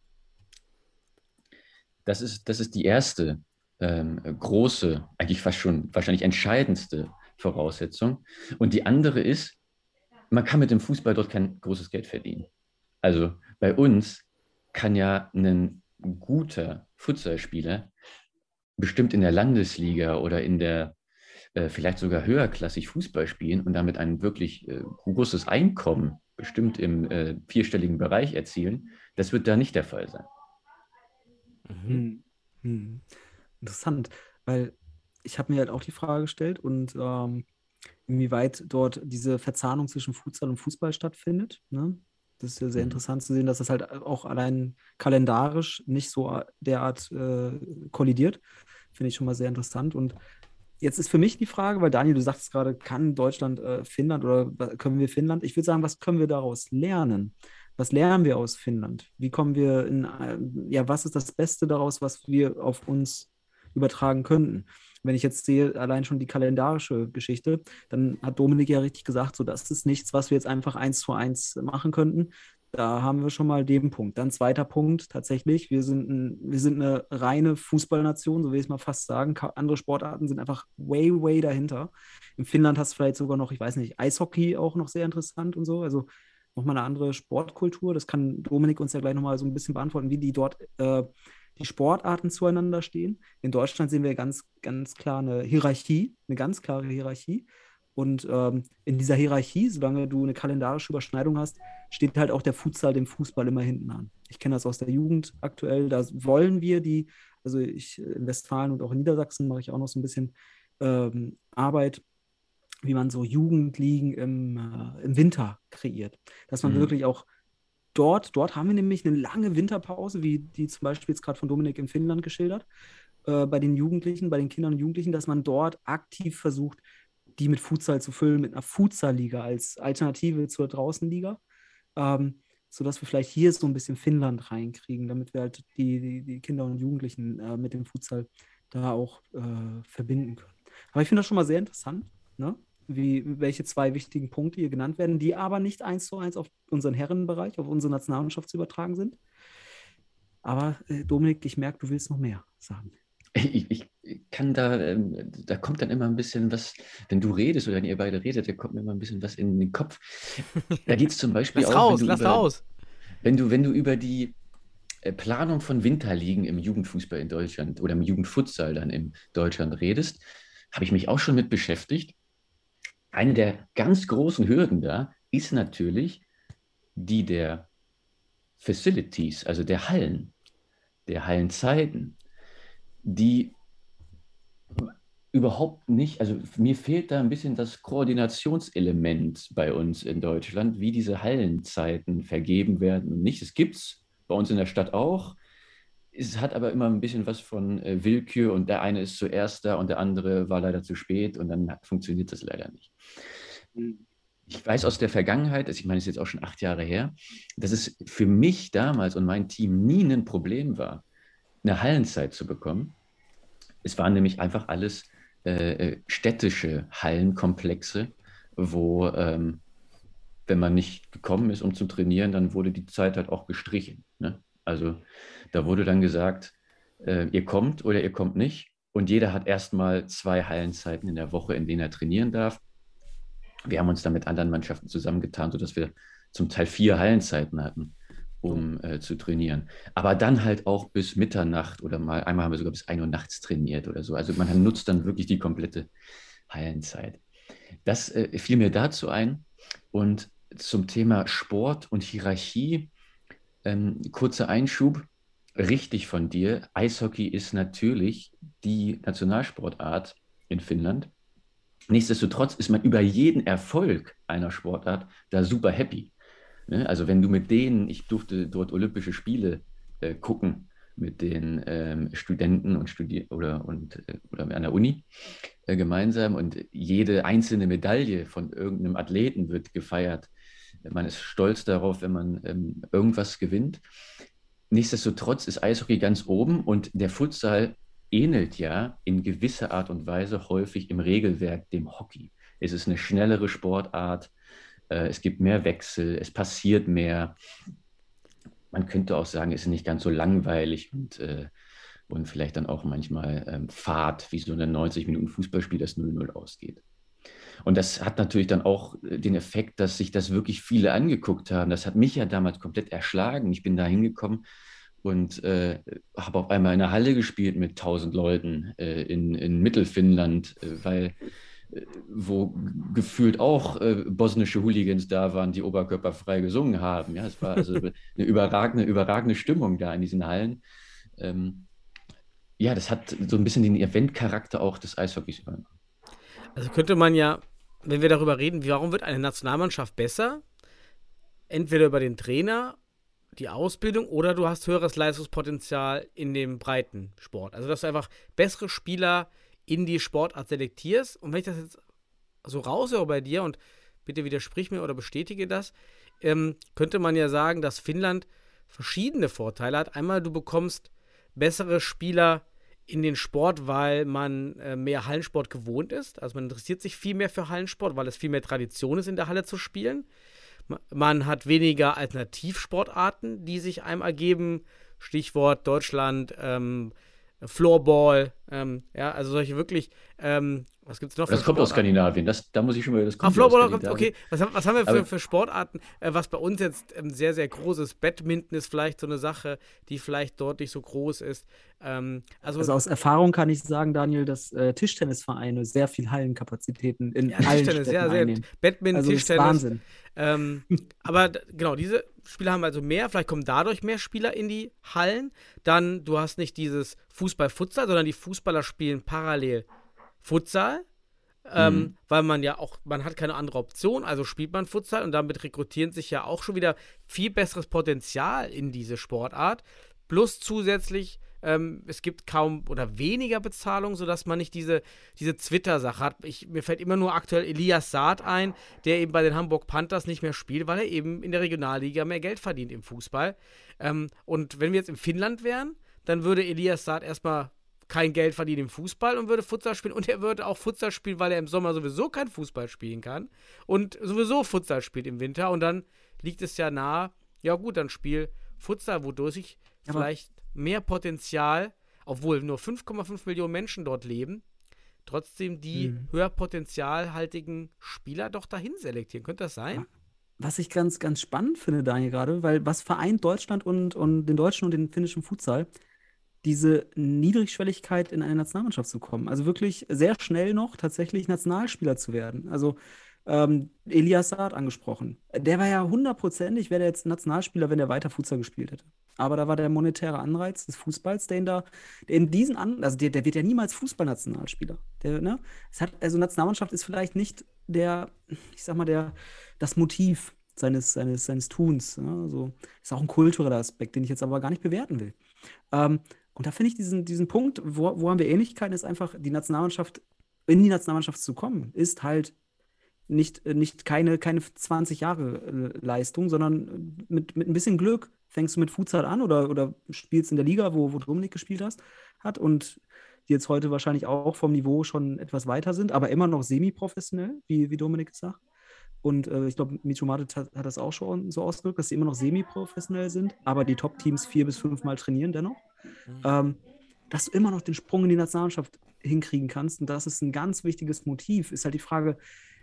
Das ist, das ist die erste ähm, große, eigentlich fast schon wahrscheinlich entscheidendste Voraussetzung. Und die andere ist, man kann mit dem Fußball dort kein großes Geld verdienen. Also bei uns kann ja ein guter Futsalspieler bestimmt in der Landesliga oder in der äh, vielleicht sogar höherklassig Fußball spielen und damit ein wirklich äh, großes Einkommen bestimmt im äh, vierstelligen Bereich erzielen. Das wird da nicht der Fall sein. Mhm. Hm. Interessant, weil ich habe mir halt auch die Frage gestellt und ähm, inwieweit dort diese Verzahnung zwischen Futsal und Fußball stattfindet. Ne? Das ist ja sehr Mhm. interessant zu sehen, dass das halt auch allein kalendarisch nicht so derart äh, kollidiert. Finde ich schon mal sehr interessant. Und jetzt ist für mich die Frage, weil Daniel, du sagst gerade, kann Deutschland äh, Finnland oder können wir Finnland? Ich würde sagen, was können wir daraus lernen? Was lernen wir aus Finnland? Wie kommen wir in, äh, ja, was ist das Beste daraus, was wir auf uns übertragen könnten? Wenn ich jetzt sehe, allein schon die kalendarische Geschichte, dann hat Dominik ja richtig gesagt, so das ist nichts, was wir jetzt einfach eins zu eins machen könnten. Da haben wir schon mal den Punkt. Dann zweiter Punkt, tatsächlich, wir sind, ein, wir sind eine reine Fußballnation, so will ich es mal fast sagen. Ka- Andere Sportarten sind einfach way, way dahinter. In Finnland hast du vielleicht sogar noch, ich weiß nicht, Eishockey auch noch sehr interessant und so. Also nochmal eine andere Sportkultur. Das kann Dominik uns ja gleich nochmal so ein bisschen beantworten, wie die dort äh, die Sportarten zueinander stehen. In Deutschland sehen wir ganz, ganz klar eine Hierarchie, eine ganz klare Hierarchie. Und ähm, in dieser Hierarchie, solange du eine kalendarische Überschneidung hast, steht halt auch der Futsal dem Fußball immer hinten an. Ich kenne das aus der Jugend aktuell. Da wollen wir die, also ich in Westfalen und auch in Niedersachsen mache ich auch noch so ein bisschen ähm, Arbeit, wie man so Jugendligen im, äh, im Winter kreiert. Dass man Mhm. wirklich auch dort, dort haben wir nämlich eine lange Winterpause, wie die zum Beispiel jetzt gerade von Dominik in Finnland geschildert, äh, bei den Jugendlichen, bei den Kindern und Jugendlichen, dass man dort aktiv versucht, die mit Futsal zu füllen, mit einer Futsal-Liga als Alternative zur Draußenliga, ähm, sodass wir vielleicht hier so ein bisschen Finnland reinkriegen, damit wir halt die, die, die Kinder und Jugendlichen äh, mit dem Futsal da auch äh, verbinden können. Aber ich finde das schon mal sehr interessant, ne? Wie, welche zwei wichtigen Punkte hier genannt werden, die aber nicht eins zu eins auf unseren Herrenbereich, auf unsere Nationalmannschaft zu übertragen sind. Aber äh, Dominik, ich merke, du willst noch mehr sagen. Ich, ich kann da, ähm, da kommt dann immer ein bisschen was, wenn du redest oder wenn ihr beide redet, da kommt mir immer ein bisschen was in den Kopf. Da geht es zum Beispiel Lass auch, raus, wenn du, lass über, raus. wenn du, wenn du über die äh, Planung von Winterligen im Jugendfußball in Deutschland oder im Jugendfutsal dann in Deutschland redest, habe ich mich auch schon mit beschäftigt. Eine der ganz großen Hürden da ist natürlich die der Facilities, also der Hallen, der Hallenzeiten, die überhaupt nicht, also mir fehlt da ein bisschen das Koordinationselement bei uns in Deutschland, wie diese Hallenzeiten vergeben werden und nicht. Es gibt es bei uns in der Stadt auch. Es hat aber immer ein bisschen was von äh, Willkür und der eine ist zuerst da und der andere war leider zu spät und dann funktioniert das leider nicht. Ich weiß aus der Vergangenheit, also ich meine, es ist jetzt auch schon acht Jahre her, dass es für mich damals und mein Team nie ein Problem war, eine Hallenzeit zu bekommen. Es waren nämlich einfach alles äh, städtische Hallenkomplexe, wo, ähm, wenn man nicht gekommen ist, um zu trainieren, dann wurde die Zeit halt auch gestrichen. Ne? Also da wurde dann gesagt, äh, ihr kommt oder ihr kommt nicht. Und jeder hat erstmal zwei Hallenzeiten in der Woche, in denen er trainieren darf. wir haben uns dann mit anderen Mannschaften zusammengetan, sodass wir zum Teil vier Hallenzeiten hatten, um äh, zu trainieren. Aber dann halt auch bis Mitternacht oder mal, einmal haben wir sogar bis ein Uhr nachts trainiert oder so. Also man nutzt dann wirklich die komplette Hallenzeit. Das äh, fiel mir dazu ein. Und zum Thema Sport und Hierarchie, ähm, kurzer Einschub, richtig von dir. Eishockey ist natürlich die Nationalsportart in Finnland. Nichtsdestotrotz ist man über jeden Erfolg einer Sportart da super happy. Ne? Also wenn du mit denen, ich durfte dort Olympische Spiele äh, gucken, mit den ähm, Studenten und Studi- oder, und, äh, oder an der Uni äh, gemeinsam, und jede einzelne Medaille von irgendeinem Athleten wird gefeiert. Man ist stolz darauf, wenn man ähm, irgendwas gewinnt. Nichtsdestotrotz ist Eishockey ganz oben, und der Futsal ähnelt ja in gewisser Art und Weise häufig im Regelwerk dem Hockey. Es ist eine schnellere Sportart, äh, es gibt mehr Wechsel, es passiert mehr. Man könnte auch sagen, es ist nicht ganz so langweilig und, äh, und vielleicht dann auch manchmal ähm, fad, wie so ein neunzig Minuten Fußballspiel, das null null ausgeht. Und das hat natürlich dann auch den Effekt, dass sich das wirklich viele angeguckt haben. Das hat mich ja damals komplett erschlagen. Ich bin da hingekommen und äh, habe auf einmal in einer Halle gespielt mit tausend Leuten äh, in, in Mittelfinnland, äh, weil äh, wo gefühlt auch äh, bosnische Hooligans da waren, die oberkörperfrei gesungen haben. Ja, es war also eine überragende, überragende Stimmung da in diesen Hallen. Ähm, ja, das hat so ein bisschen den Eventcharakter auch des Eishockeys übernommen. Also könnte man ja, wenn wir darüber reden, warum wird eine Nationalmannschaft besser? Entweder über den Trainer, die Ausbildung, oder du hast höheres Leistungspotenzial in dem breiten Sport. Also dass du einfach bessere Spieler in die Sportart selektierst. Und wenn ich das jetzt so raushöre bei dir, und bitte widersprich mir oder bestätige das, ähm, könnte man ja sagen, dass Finnland verschiedene Vorteile hat. Einmal, du bekommst bessere Spieler in den Sport, weil man äh, mehr Hallensport gewohnt ist. Also man interessiert sich viel mehr für Hallensport, weil es viel mehr Tradition ist, in der Halle zu spielen. Man hat weniger Alternativsportarten, die sich einem ergeben. Stichwort Deutschland, ähm, Floorball, ähm, ja, also solche wirklich, ähm, was gibt es noch für Das kommt aus Skandinavien, das, da muss ich schon mal, das kommt ah, Floorball, aus okay, was, was haben wir für, Aber, für Sportarten, äh, was bei uns jetzt ähm, sehr, sehr groß ist? Badminton ist vielleicht so eine Sache, die vielleicht dort nicht so groß ist. Ähm, also, Also aus Erfahrung kann ich sagen, Daniel, dass äh, Tischtennisvereine sehr viel Hallenkapazitäten in ja, allen Tischtennis, Städten ja, sehr, einnehmen. Badminton, Also das ist Tischtennis. Wahnsinn. Ähm, aber d- genau, diese Spieler haben also mehr, vielleicht kommen dadurch mehr Spieler in die Hallen. Dann, du hast nicht dieses Fußball-Futsal, sondern die Fußballer spielen parallel Futsal. Ähm, Mhm. weil man ja auch, man hat keine andere Option, also spielt man Futsal, und damit rekrutieren sich ja auch schon wieder viel besseres Potenzial in diese Sportart. Plus zusätzlich, ähm, es gibt kaum oder weniger Bezahlung, sodass man nicht diese, diese Twitter-Sache hat. Ich, mir fällt immer nur aktuell Elias Saad ein, der eben bei den Hamburg Panthers nicht mehr spielt, weil er eben in der Regionalliga mehr Geld verdient im Fußball. Ähm, und wenn wir jetzt in Finnland wären, dann würde Elias Saad erstmal kein Geld verdienen im Fußball und würde Futsal spielen, und er würde auch Futsal spielen, weil er im Sommer sowieso kein Fußball spielen kann und sowieso Futsal spielt im Winter, und dann liegt es ja nahe, ja gut, dann spiel Futsal, wodurch ich Ja, vielleicht mehr Potenzial, obwohl nur fünf Komma fünf Millionen Menschen dort leben, trotzdem die Mhm. höher potenzialhaltigen Spieler doch dahin selektieren. Könnte das sein? Was ich ganz, ganz spannend finde, Daniel, gerade, weil was vereint Deutschland und, und den deutschen und den finnischen Futsal? Diese Niedrigschwelligkeit, in eine Nationalmannschaft zu kommen. Also wirklich sehr schnell noch tatsächlich Nationalspieler zu werden. Also ähm, Elias Saad angesprochen. Der war ja hundertprozentig, wäre der jetzt Nationalspieler, wenn er weiter Futsal gespielt hätte. Aber da war der monetäre Anreiz des Fußballs, der ihn da, der in diesen An also der, der wird ja niemals Fußballnationalspieler. Der, ne? Es hat, also Nationalmannschaft ist vielleicht nicht der, ich sag mal, der, das Motiv seines, seines, seines Tuns. Ne? Also, ist auch ein kultureller Aspekt, den ich jetzt aber gar nicht bewerten will. Ähm, und da finde ich diesen, diesen Punkt, wo, wo haben wir Ähnlichkeiten, ist einfach, die Nationalmannschaft, in die Nationalmannschaft zu kommen, ist halt nicht, nicht keine, keine zwanzig Jahre äh, Leistung, sondern mit, mit ein bisschen Glück fängst du mit Futsal an oder, oder spielst in der Liga, wo, wo Dominik gespielt hast, hat und die jetzt heute wahrscheinlich auch vom Niveau schon etwas weiter sind, aber immer noch semi-professionell, wie, wie Dominik sagt. Und äh, ich glaube, Micho Matic hat, hat das auch schon so ausgedrückt, dass sie immer noch semi-professionell sind, aber die Top-Teams vier bis fünf Mal trainieren dennoch. Mhm. Ähm, dass du immer noch den Sprung in die Nationalmannschaft hinkriegen kannst. Und das ist ein ganz wichtiges Motiv. Ist halt die Frage,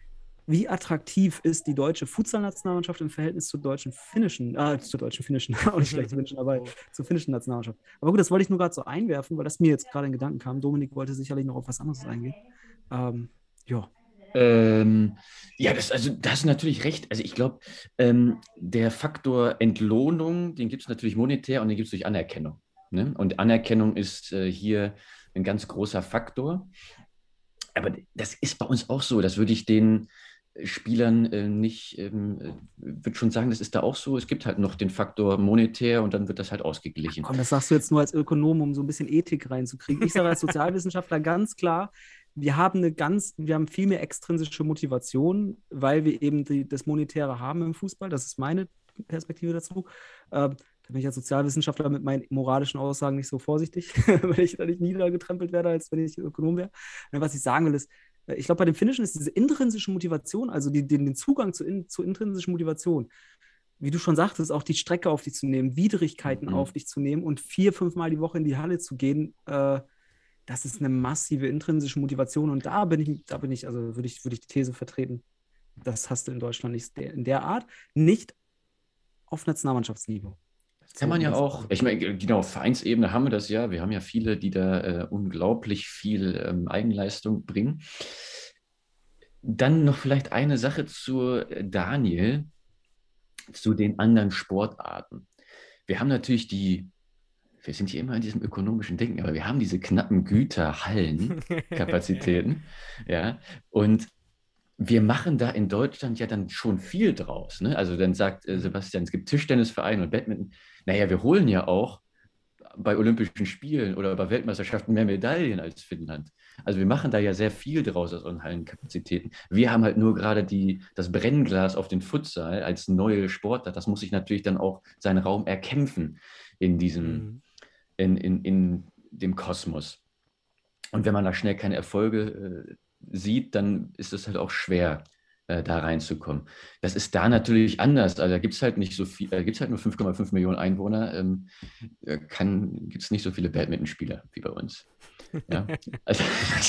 wie attraktiv ist die deutsche Futsal-Nationalmannschaft im Verhältnis zur deutschen finnischen, äh, zur deutschen finnischen, auch nicht schlecht finnischen, aber zur finnischen Nationalmannschaft. Aber gut, das wollte ich nur gerade so einwerfen, weil das mir jetzt gerade in Gedanken kam. Dominik wollte sicherlich noch auf was anderes eingehen. Ähm, ja. Ähm, ja, das, also, da hast du natürlich recht. Also ich glaube, ähm, der Faktor Entlohnung, den gibt es natürlich monetär und den gibt es durch Anerkennung. Ne? Und Anerkennung ist äh, hier ein ganz großer Faktor. Aber das ist bei uns auch so. Das würde ich den Spielern äh, nicht, ähm, würde schon sagen, das ist da auch so. Es gibt halt noch den Faktor monetär und dann wird das halt ausgeglichen. Ach komm, das sagst du jetzt nur als Ökonom, um so ein bisschen Ethik reinzukriegen. Ich sage als Sozialwissenschaftler ganz klar, wir haben eine ganz, wir haben viel mehr extrinsische Motivation, weil wir eben die, das Monetäre haben im Fußball. Das ist meine Perspektive dazu. Ähm, da bin ich als Sozialwissenschaftler mit meinen moralischen Aussagen nicht so vorsichtig, weil ich da nicht niedergetrampelt werde, als wenn ich Ökonom wäre. Was ich sagen will, ist, ich glaube, bei den Finnischen ist diese intrinsische Motivation, also die, den, den Zugang zu, in, zu intrinsischen Motivation, wie du schon sagtest, auch die Strecke auf dich zu nehmen, Widrigkeiten mhm. auf dich zu nehmen und vier, fünf Mal die Woche in die Halle zu gehen, äh, das ist eine massive intrinsische Motivation. Und da bin ich, da bin ich, also würde ich, würde ich die These vertreten, das hast du in Deutschland nicht in der Art, nicht auf Nationalmannschaftsniveau. Das kann man ja auch, ich meine, genau, auf Vereinsebene haben wir das ja. Wir haben ja viele, die da äh, unglaublich viel ähm, Eigenleistung bringen. Dann noch vielleicht eine Sache zu Daniel, zu den anderen Sportarten. Wir haben natürlich die, wir sind hier immer in diesem ökonomischen Denken, aber wir haben diese knappen Güterhallenkapazitäten. Ja, und wir machen da in Deutschland ja dann schon viel draus. Ne? Also dann sagt äh, Sebastian, es gibt Tischtennisvereine und Badminton. Naja, wir holen ja auch bei Olympischen Spielen oder bei Weltmeisterschaften mehr Medaillen als Finnland. Also wir machen da ja sehr viel draus aus unseren Hallenkapazitäten. Wir haben halt nur gerade die, das Brennglas auf den Futsal als neue Sportart. Das muss sich natürlich dann auch seinen Raum erkämpfen in diesem, mhm. in, in, in dem Kosmos. Und wenn man da schnell keine Erfolge äh, sieht, dann ist es halt auch schwer, äh, da reinzukommen. Das ist da natürlich anders. Also da gibt es halt nicht so viel, da gibt es halt nur fünf Komma fünf Millionen Einwohner, ähm, gibt es nicht so viele Badmintonspieler wie bei uns. Ja? Also,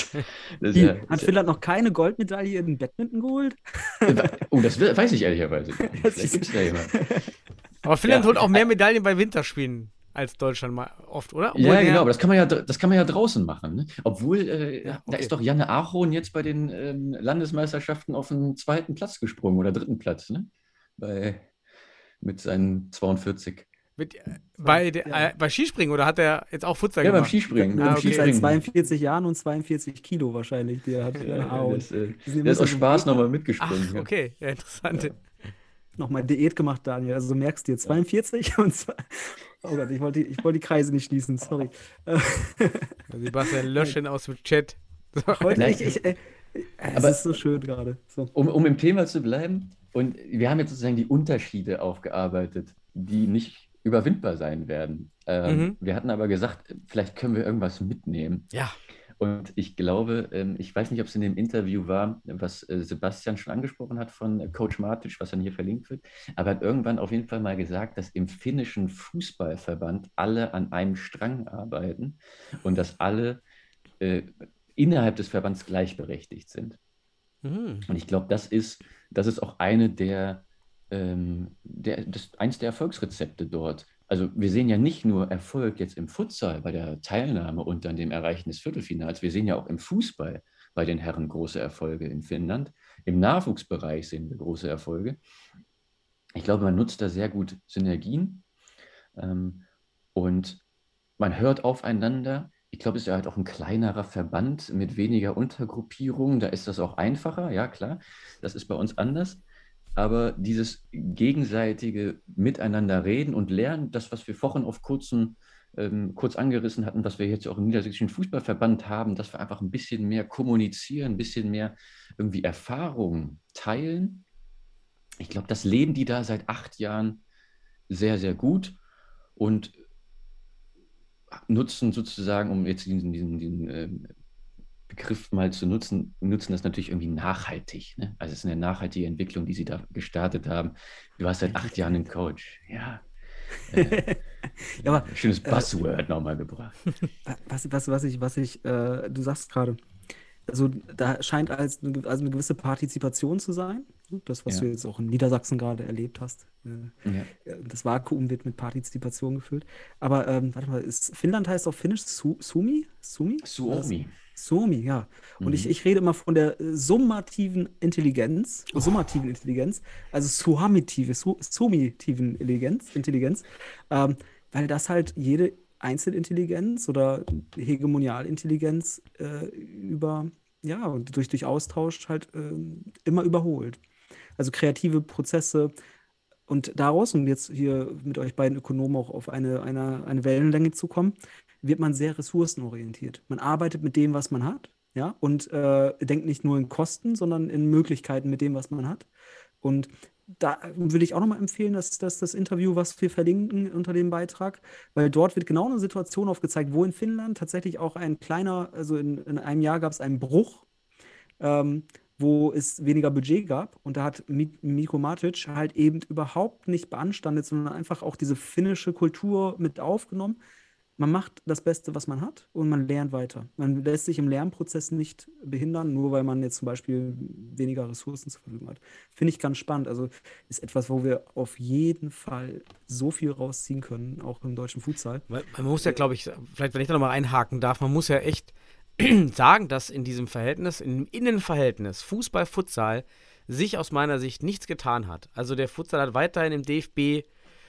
das, Wie, ja, hat Finnland noch keine Goldmedaille in Badminton geholt? Oh, das weiß ich ehrlicherweise nicht. Vielleicht gibt es da jemand. Aber Finnland Ja. holt auch mehr Medaillen bei Winterspielen als Deutschland mal oft, oder? Ja, Obwohl genau, aber das kann man ja, das kann man ja draußen machen. Ne? Obwohl, äh, Ja, da okay. ist doch Janne Ahorn jetzt bei den ähm, Landesmeisterschaften auf den zweiten Platz gesprungen oder dritten Platz, ne? Bei, mit seinen zweiundvierzig. Mit, äh, bei, der, Ja. äh, bei Skispringen oder hat er jetzt auch Futsal Ja, beim gemacht? Skispringen. Mit Ah, beim okay. Seit Skispringen. zweiundvierzig Jahren und zweiundvierzig Kilo wahrscheinlich. Der hat Ja, Ahorn. das, äh, Die sind der ist immer aus so Spaß Gegner. nochmal Ach, mitgesprungen. ja. okay, ja, interessant. Nochmal Diät gemacht, Daniel. Also merkst du dir zweiundvierzig und zwei. Oh Gott, ich wollte, die- ich wollte die Kreise nicht schließen, sorry. Äh, Sebastian Löschen aus dem Chat. So. Heute, Nein. ich, ich, äh, es Aber- ist so schön gerade. So. Um, um im Thema zu bleiben, und wir haben jetzt sozusagen die Unterschiede aufgearbeitet, die nicht überwindbar sein werden. Ähm, Mhm. Wir hatten aber gesagt, vielleicht können wir irgendwas mitnehmen. Ja. Und ich glaube, ähm, ich weiß nicht, ob es in dem Interview war, was äh, Sebastian schon angesprochen hat von äh, Coach Matic, was dann hier verlinkt wird, aber er hat irgendwann auf jeden Fall mal gesagt, dass im finnischen Fußballverband alle an einem Strang arbeiten und dass alle äh, innerhalb des Verbands gleichberechtigt sind. Mhm. Und ich glaube, das ist, das ist auch eine der, ähm, der, das, eins der Erfolgsrezepte dort. Also wir sehen ja nicht nur Erfolg jetzt im Futsal bei der Teilnahme und dann dem Erreichen des Viertelfinals, wir sehen ja auch im Fußball bei den Herren große Erfolge in Finnland. Im Nachwuchsbereich sehen wir große Erfolge. Ich glaube, man nutzt da sehr gut Synergien ähm, und man hört aufeinander. Ich glaube, es ist ja halt auch ein kleinerer Verband mit weniger Untergruppierungen. Da ist das auch einfacher, ja klar. Das ist bei uns anders. Aber dieses gegenseitige Miteinander reden und lernen, das, was wir vorhin auf kurzen, ähm, kurz angerissen hatten, was wir jetzt auch im Niedersächsischen Fußballverband haben, dass wir einfach ein bisschen mehr kommunizieren, ein bisschen mehr irgendwie Erfahrungen teilen. Ich glaube, das leben die da seit acht Jahren sehr, sehr gut und nutzen sozusagen, um jetzt diesen, diesen, diesen ähm, Begriff mal zu nutzen, nutzen das natürlich irgendwie nachhaltig. Ne? Also es ist eine nachhaltige Entwicklung, die sie da gestartet haben. Du hast seit acht Jahren einen Coach. Ja. Äh, Ja, aber, schönes Buzzword äh, nochmal gebracht. Was, was, was ich, was ich, äh, du sagst gerade, also da scheint als eine, ge- also eine gewisse Partizipation zu sein. Das, was Ja, du jetzt auch in Niedersachsen gerade erlebt hast. Äh, ja. ja, Das Vakuum wird mit Partizipation gefüllt. Aber ähm, warte mal, ist, Finnland heißt auf Finnisch Su Sumi? Sumi? War das? Suomi. Sumi, ja. Und ich, Mhm. ich rede immer von der äh, summativen Intelligenz, summativen Intelligenz, also suhamitive, su summitiven Intelligenz, Intelligenz, ähm, weil das halt jede Einzelintelligenz oder Hegemonialintelligenz äh, über, ja, und durch, durch Austausch halt ähm, immer überholt. Also kreative Prozesse und daraus, um jetzt hier mit euch beiden Ökonomen auch auf eine, eine, eine Wellenlänge zu kommen, wird man sehr ressourcenorientiert. Man arbeitet mit dem, was man hat, ja, und äh, denkt nicht nur in Kosten, sondern in Möglichkeiten mit dem, was man hat. Und da würde ich auch nochmal empfehlen, dass, dass das Interview, was wir verlinken unter dem Beitrag, weil dort wird genau eine Situation aufgezeigt, wo in Finnland tatsächlich auch ein kleiner, also in, in einem Jahr gab es einen Bruch, ähm, wo es weniger Budget gab. Und da hat Mi- Mikko Matic halt eben überhaupt nicht beanstandet, sondern einfach auch diese finnische Kultur mit aufgenommen. Man macht das Beste, was man hat und man lernt weiter. Man lässt sich im Lernprozess nicht behindern, nur weil man jetzt zum Beispiel weniger Ressourcen zur Verfügung hat. Finde ich ganz spannend. Also ist etwas, wo wir auf jeden Fall so viel rausziehen können, auch im deutschen Futsal. Weil man muss ja, glaube ich, vielleicht, wenn ich da nochmal einhaken darf, man muss ja echt sagen, dass in diesem Verhältnis, im Innenverhältnis Fußball, Futsal sich aus meiner Sicht nichts getan hat. Also der Futsal hat weiterhin im D F B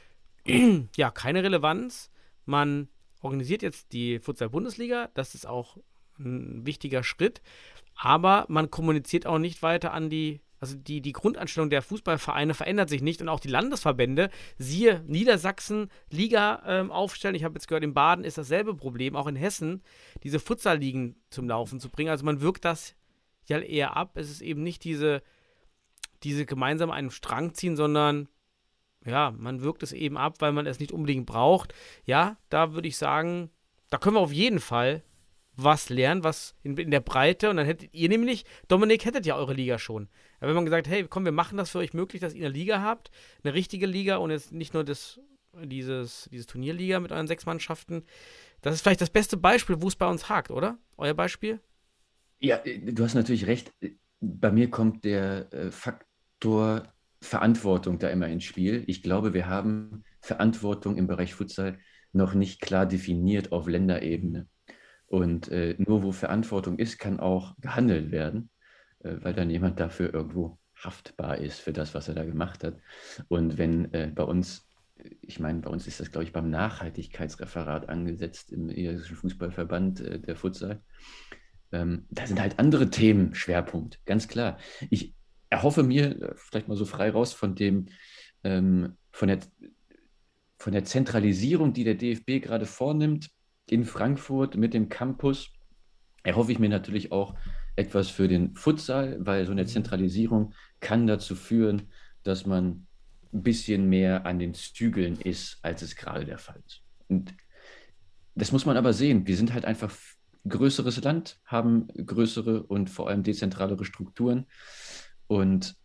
ja keine Relevanz. Man organisiert jetzt die Futsal-Bundesliga, das ist auch ein wichtiger Schritt, aber man kommuniziert auch nicht weiter an die, also die, die Grundeinstellung der Fußballvereine verändert sich nicht und auch die Landesverbände, siehe Niedersachsen, Liga ähm, aufstellen. Ich habe jetzt gehört, in Baden ist dasselbe Problem, auch in Hessen, diese Futsal-Ligen zum Laufen zu bringen. Also man wirkt das ja eher ab. Es ist eben nicht diese, diese gemeinsam einen Strang ziehen, sondern ja, man wirkt es eben ab, weil man es nicht unbedingt braucht. Ja, da würde ich sagen, da können wir auf jeden Fall was lernen, was in, in der Breite. Und dann hättet ihr nämlich, Dominik, hättet ja eure Liga schon. Da wenn man gesagt, hey, komm, wir machen das für euch möglich, dass ihr eine Liga habt, eine richtige Liga und jetzt nicht nur das, dieses, dieses Turnierliga mit euren sechs Mannschaften. Das ist vielleicht das beste Beispiel, wo es bei uns hakt, oder? Euer Beispiel? Ja, äh, du hast natürlich recht. Bei mir kommt der äh, Faktor Verantwortung da immer ins Spiel. Ich glaube, wir haben Verantwortung im Bereich Futsal noch nicht klar definiert auf Länderebene. Und äh, nur wo Verantwortung ist, kann auch gehandelt werden, äh, weil dann jemand dafür irgendwo haftbar ist für das, was er da gemacht hat. Und wenn äh, bei uns, ich meine, bei uns ist das, glaube ich, beim Nachhaltigkeitsreferat angesetzt im Niedersächsischen Fußballverband, äh, der Futsal. Ähm, da sind halt andere Themen Schwerpunkt, ganz klar. Ich erhoffe mir, äh, vielleicht mal so frei raus von dem, ähm, von der, von der Zentralisierung, die der D F B gerade vornimmt in Frankfurt mit dem Campus, erhoffe ich mir natürlich auch etwas für den Futsal, weil so eine Zentralisierung kann dazu führen, dass man ein bisschen mehr an den Zügeln ist, als es gerade der Fall ist. Und das muss man aber sehen. Wir sind halt einfach ein größeres Land, haben größere und vor allem dezentralere Strukturen. Und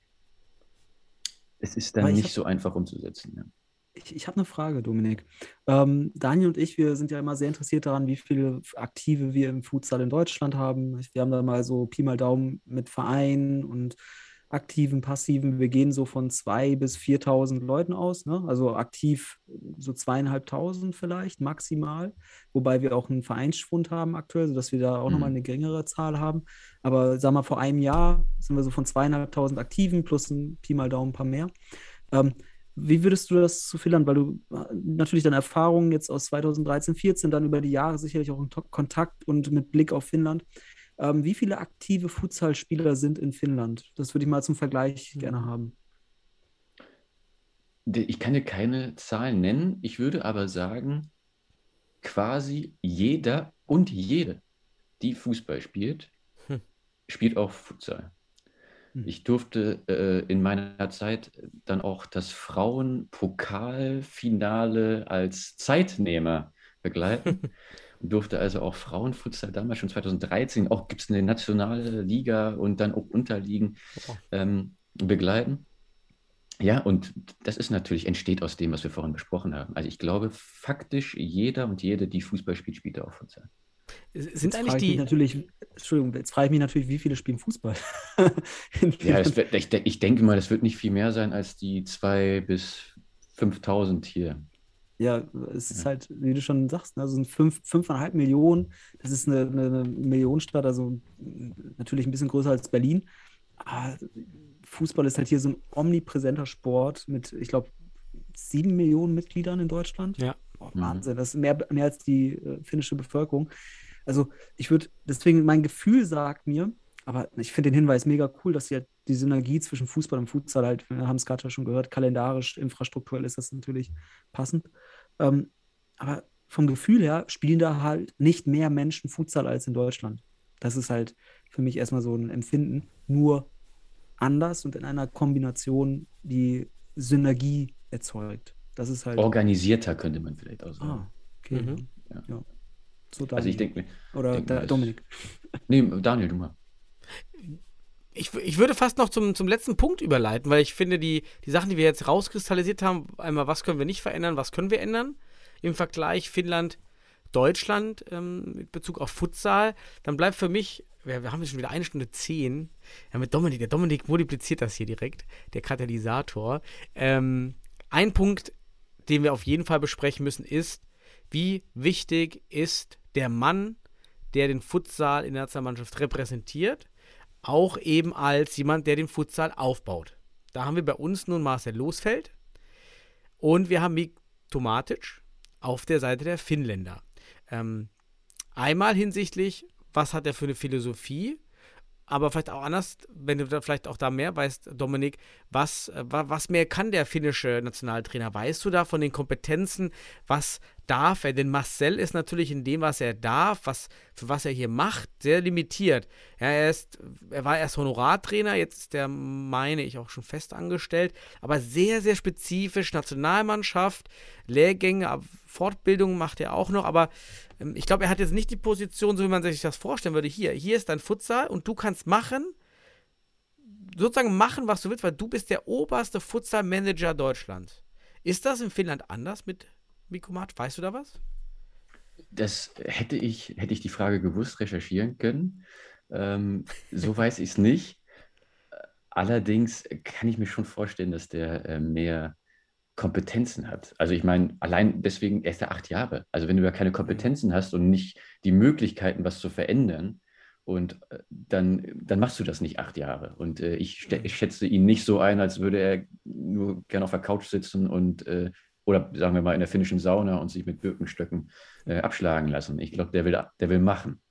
es ist dann Aber ich nicht habe so einfach umzusetzen. Ja. ich, ich hab eine Frage, Dominik. Ähm, Daniel und ich, wir sind ja immer sehr interessiert daran, wie viele Aktive wir im Futsal in Deutschland haben. Wir haben da mal so Pi mal Daumen mit Vereinen und aktiven, passiven. Wir gehen so von zweitausend bis viertausend Leuten aus, ne? Also aktiv so zweieinhalbtausend vielleicht maximal, wobei wir auch einen Vereinsschwund haben aktuell, sodass wir da auch nochmal Mhm. eine geringere Zahl haben. Aber sag mal, vor einem Jahr sind wir so von zweieinhalbtausend Aktiven plus ein Pi mal Daumen ein paar mehr. Ähm, Wie würdest du das zu Finnland, weil du äh, natürlich deine Erfahrungen jetzt aus zweitausenddreizehn, vierzehn, dann über die Jahre sicherlich auch in To- Kontakt und mit Blick auf Finnland. Ähm, wie viele aktive Futsal-Spieler sind in Finnland? Das würde ich mal zum Vergleich gerne haben. De- Ich kann dir keine Zahlen nennen. Ich würde aber sagen, quasi jeder und jede, die Fußball spielt, Hm. spielt auch Futsal. Hm. Ich durfte äh, in meiner Zeit dann auch das Frauenpokalfinale als Zeitnehmer begleiten und durfte also auch Frauenfutsal damals schon zweitausenddreizehn, auch gibt es eine nationale Liga und dann auch Unterligen Oh. ähm, begleiten. Ja, und das ist natürlich, entsteht aus dem, was wir vorhin besprochen haben. Also ich glaube, faktisch jeder und jede, die Fußball spielt, spielt auch Futsal. Sind Jetzt eigentlich frage ich mich die. natürlich, Entschuldigung, jetzt frage ich mich natürlich, wie viele spielen Fußball? In Ja, es Finnland. wird, ich, de- ich denke mal, das wird nicht viel mehr sein als die zweitausend bis fünftausend hier. Ja, es ist Ja. halt, wie du schon sagst, ne, also sind fünf, fünfeinhalb Millionen, das ist eine, eine, eine Millionenstadt, also mm, natürlich ein bisschen größer als Berlin. Aber Fußball ist halt hier so ein omnipräsenter Sport mit, ich glaube, sieben Millionen Mitgliedern in Deutschland. Ja. Boah, Mhm. Wahnsinn, das ist mehr, mehr als die äh, finnische Bevölkerung. Also ich würde, deswegen mein Gefühl sagt mir, aber ich finde den Hinweis mega cool, dass hier die Synergie zwischen Fußball und Futsal halt, wir haben es gerade ja schon gehört, kalendarisch, infrastrukturell ist das natürlich passend. Ähm, aber vom Gefühl her spielen da halt nicht mehr Menschen Futsal als in Deutschland. Das ist halt für mich erstmal so ein Empfinden, nur anders und in einer Kombination, die Synergie erzeugt. Das ist halt, Organisierter könnte man vielleicht auch sagen. ah, okay. Mhm. Ja. Ja. So Also ich Daniel. denke mir, Oder denk mir, da, das- Dominik. nee, Daniel, du mal. Ich, w- ich würde fast noch zum, zum letzten Punkt überleiten, weil ich finde, die, die Sachen, die wir jetzt rauskristallisiert haben, einmal, was können wir nicht verändern, was können wir ändern, im Vergleich Finnland, Deutschland ähm, mit Bezug auf Futsal, dann bleibt für mich, wir, wir haben jetzt schon wieder eine Stunde zehn, ja, mit Dominik, der Dominik multipliziert das hier direkt, der Katalysator. Ähm, ein Punkt, den wir auf jeden Fall besprechen müssen, ist, wie wichtig ist der Mann, der den Futsal in der Nationalmannschaft repräsentiert, auch eben als jemand, der den Futsal aufbaut. Da haben wir bei uns nun Marcel Losfeld und wir haben Mikko Matic auf der Seite der Finnländer. Ähm, einmal hinsichtlich, was hat er für eine Philosophie, aber vielleicht auch anders, wenn du da vielleicht auch da mehr weißt, Dominik, was, äh, wa- was mehr kann der finnische Nationaltrainer? Weißt du da von den Kompetenzen, was darf er? Denn Marcel ist natürlich in dem, was er darf, was, für was er hier macht, sehr limitiert. Ja, er, ist, er war erst Honorartrainer, jetzt ist er, meine ich, auch schon fest angestellt, aber sehr, sehr spezifisch, Nationalmannschaft, Lehrgänge, ab- Fortbildungen macht er auch noch, aber ähm, ich glaube, er hat jetzt nicht die Position, so wie man sich das vorstellen würde. Hier, hier ist dein Futsal und du kannst machen, sozusagen machen, was du willst, weil du bist der oberste Futsal-Manager Deutschlands. Ist das in Finnland anders mit Mikko Matic? Weißt du da was? Das hätte ich, hätte ich die Frage gewusst, recherchieren können. Ähm, so weiß ich es nicht. Allerdings kann ich mir schon vorstellen, dass der äh, mehr Kompetenzen hat. Also ich meine, allein deswegen, er ist ja acht Jahre. Also wenn du ja keine Kompetenzen hast und nicht die Möglichkeiten, was zu verändern, und äh, dann, dann machst du das nicht acht Jahre. Und äh, ich, ste- ich schätze ihn nicht so ein, als würde er nur gerne auf der Couch sitzen und äh, oder sagen wir mal in der finnischen Sauna und sich mit Birkenstöcken äh, abschlagen lassen. Ich glaube, der will, der will machen.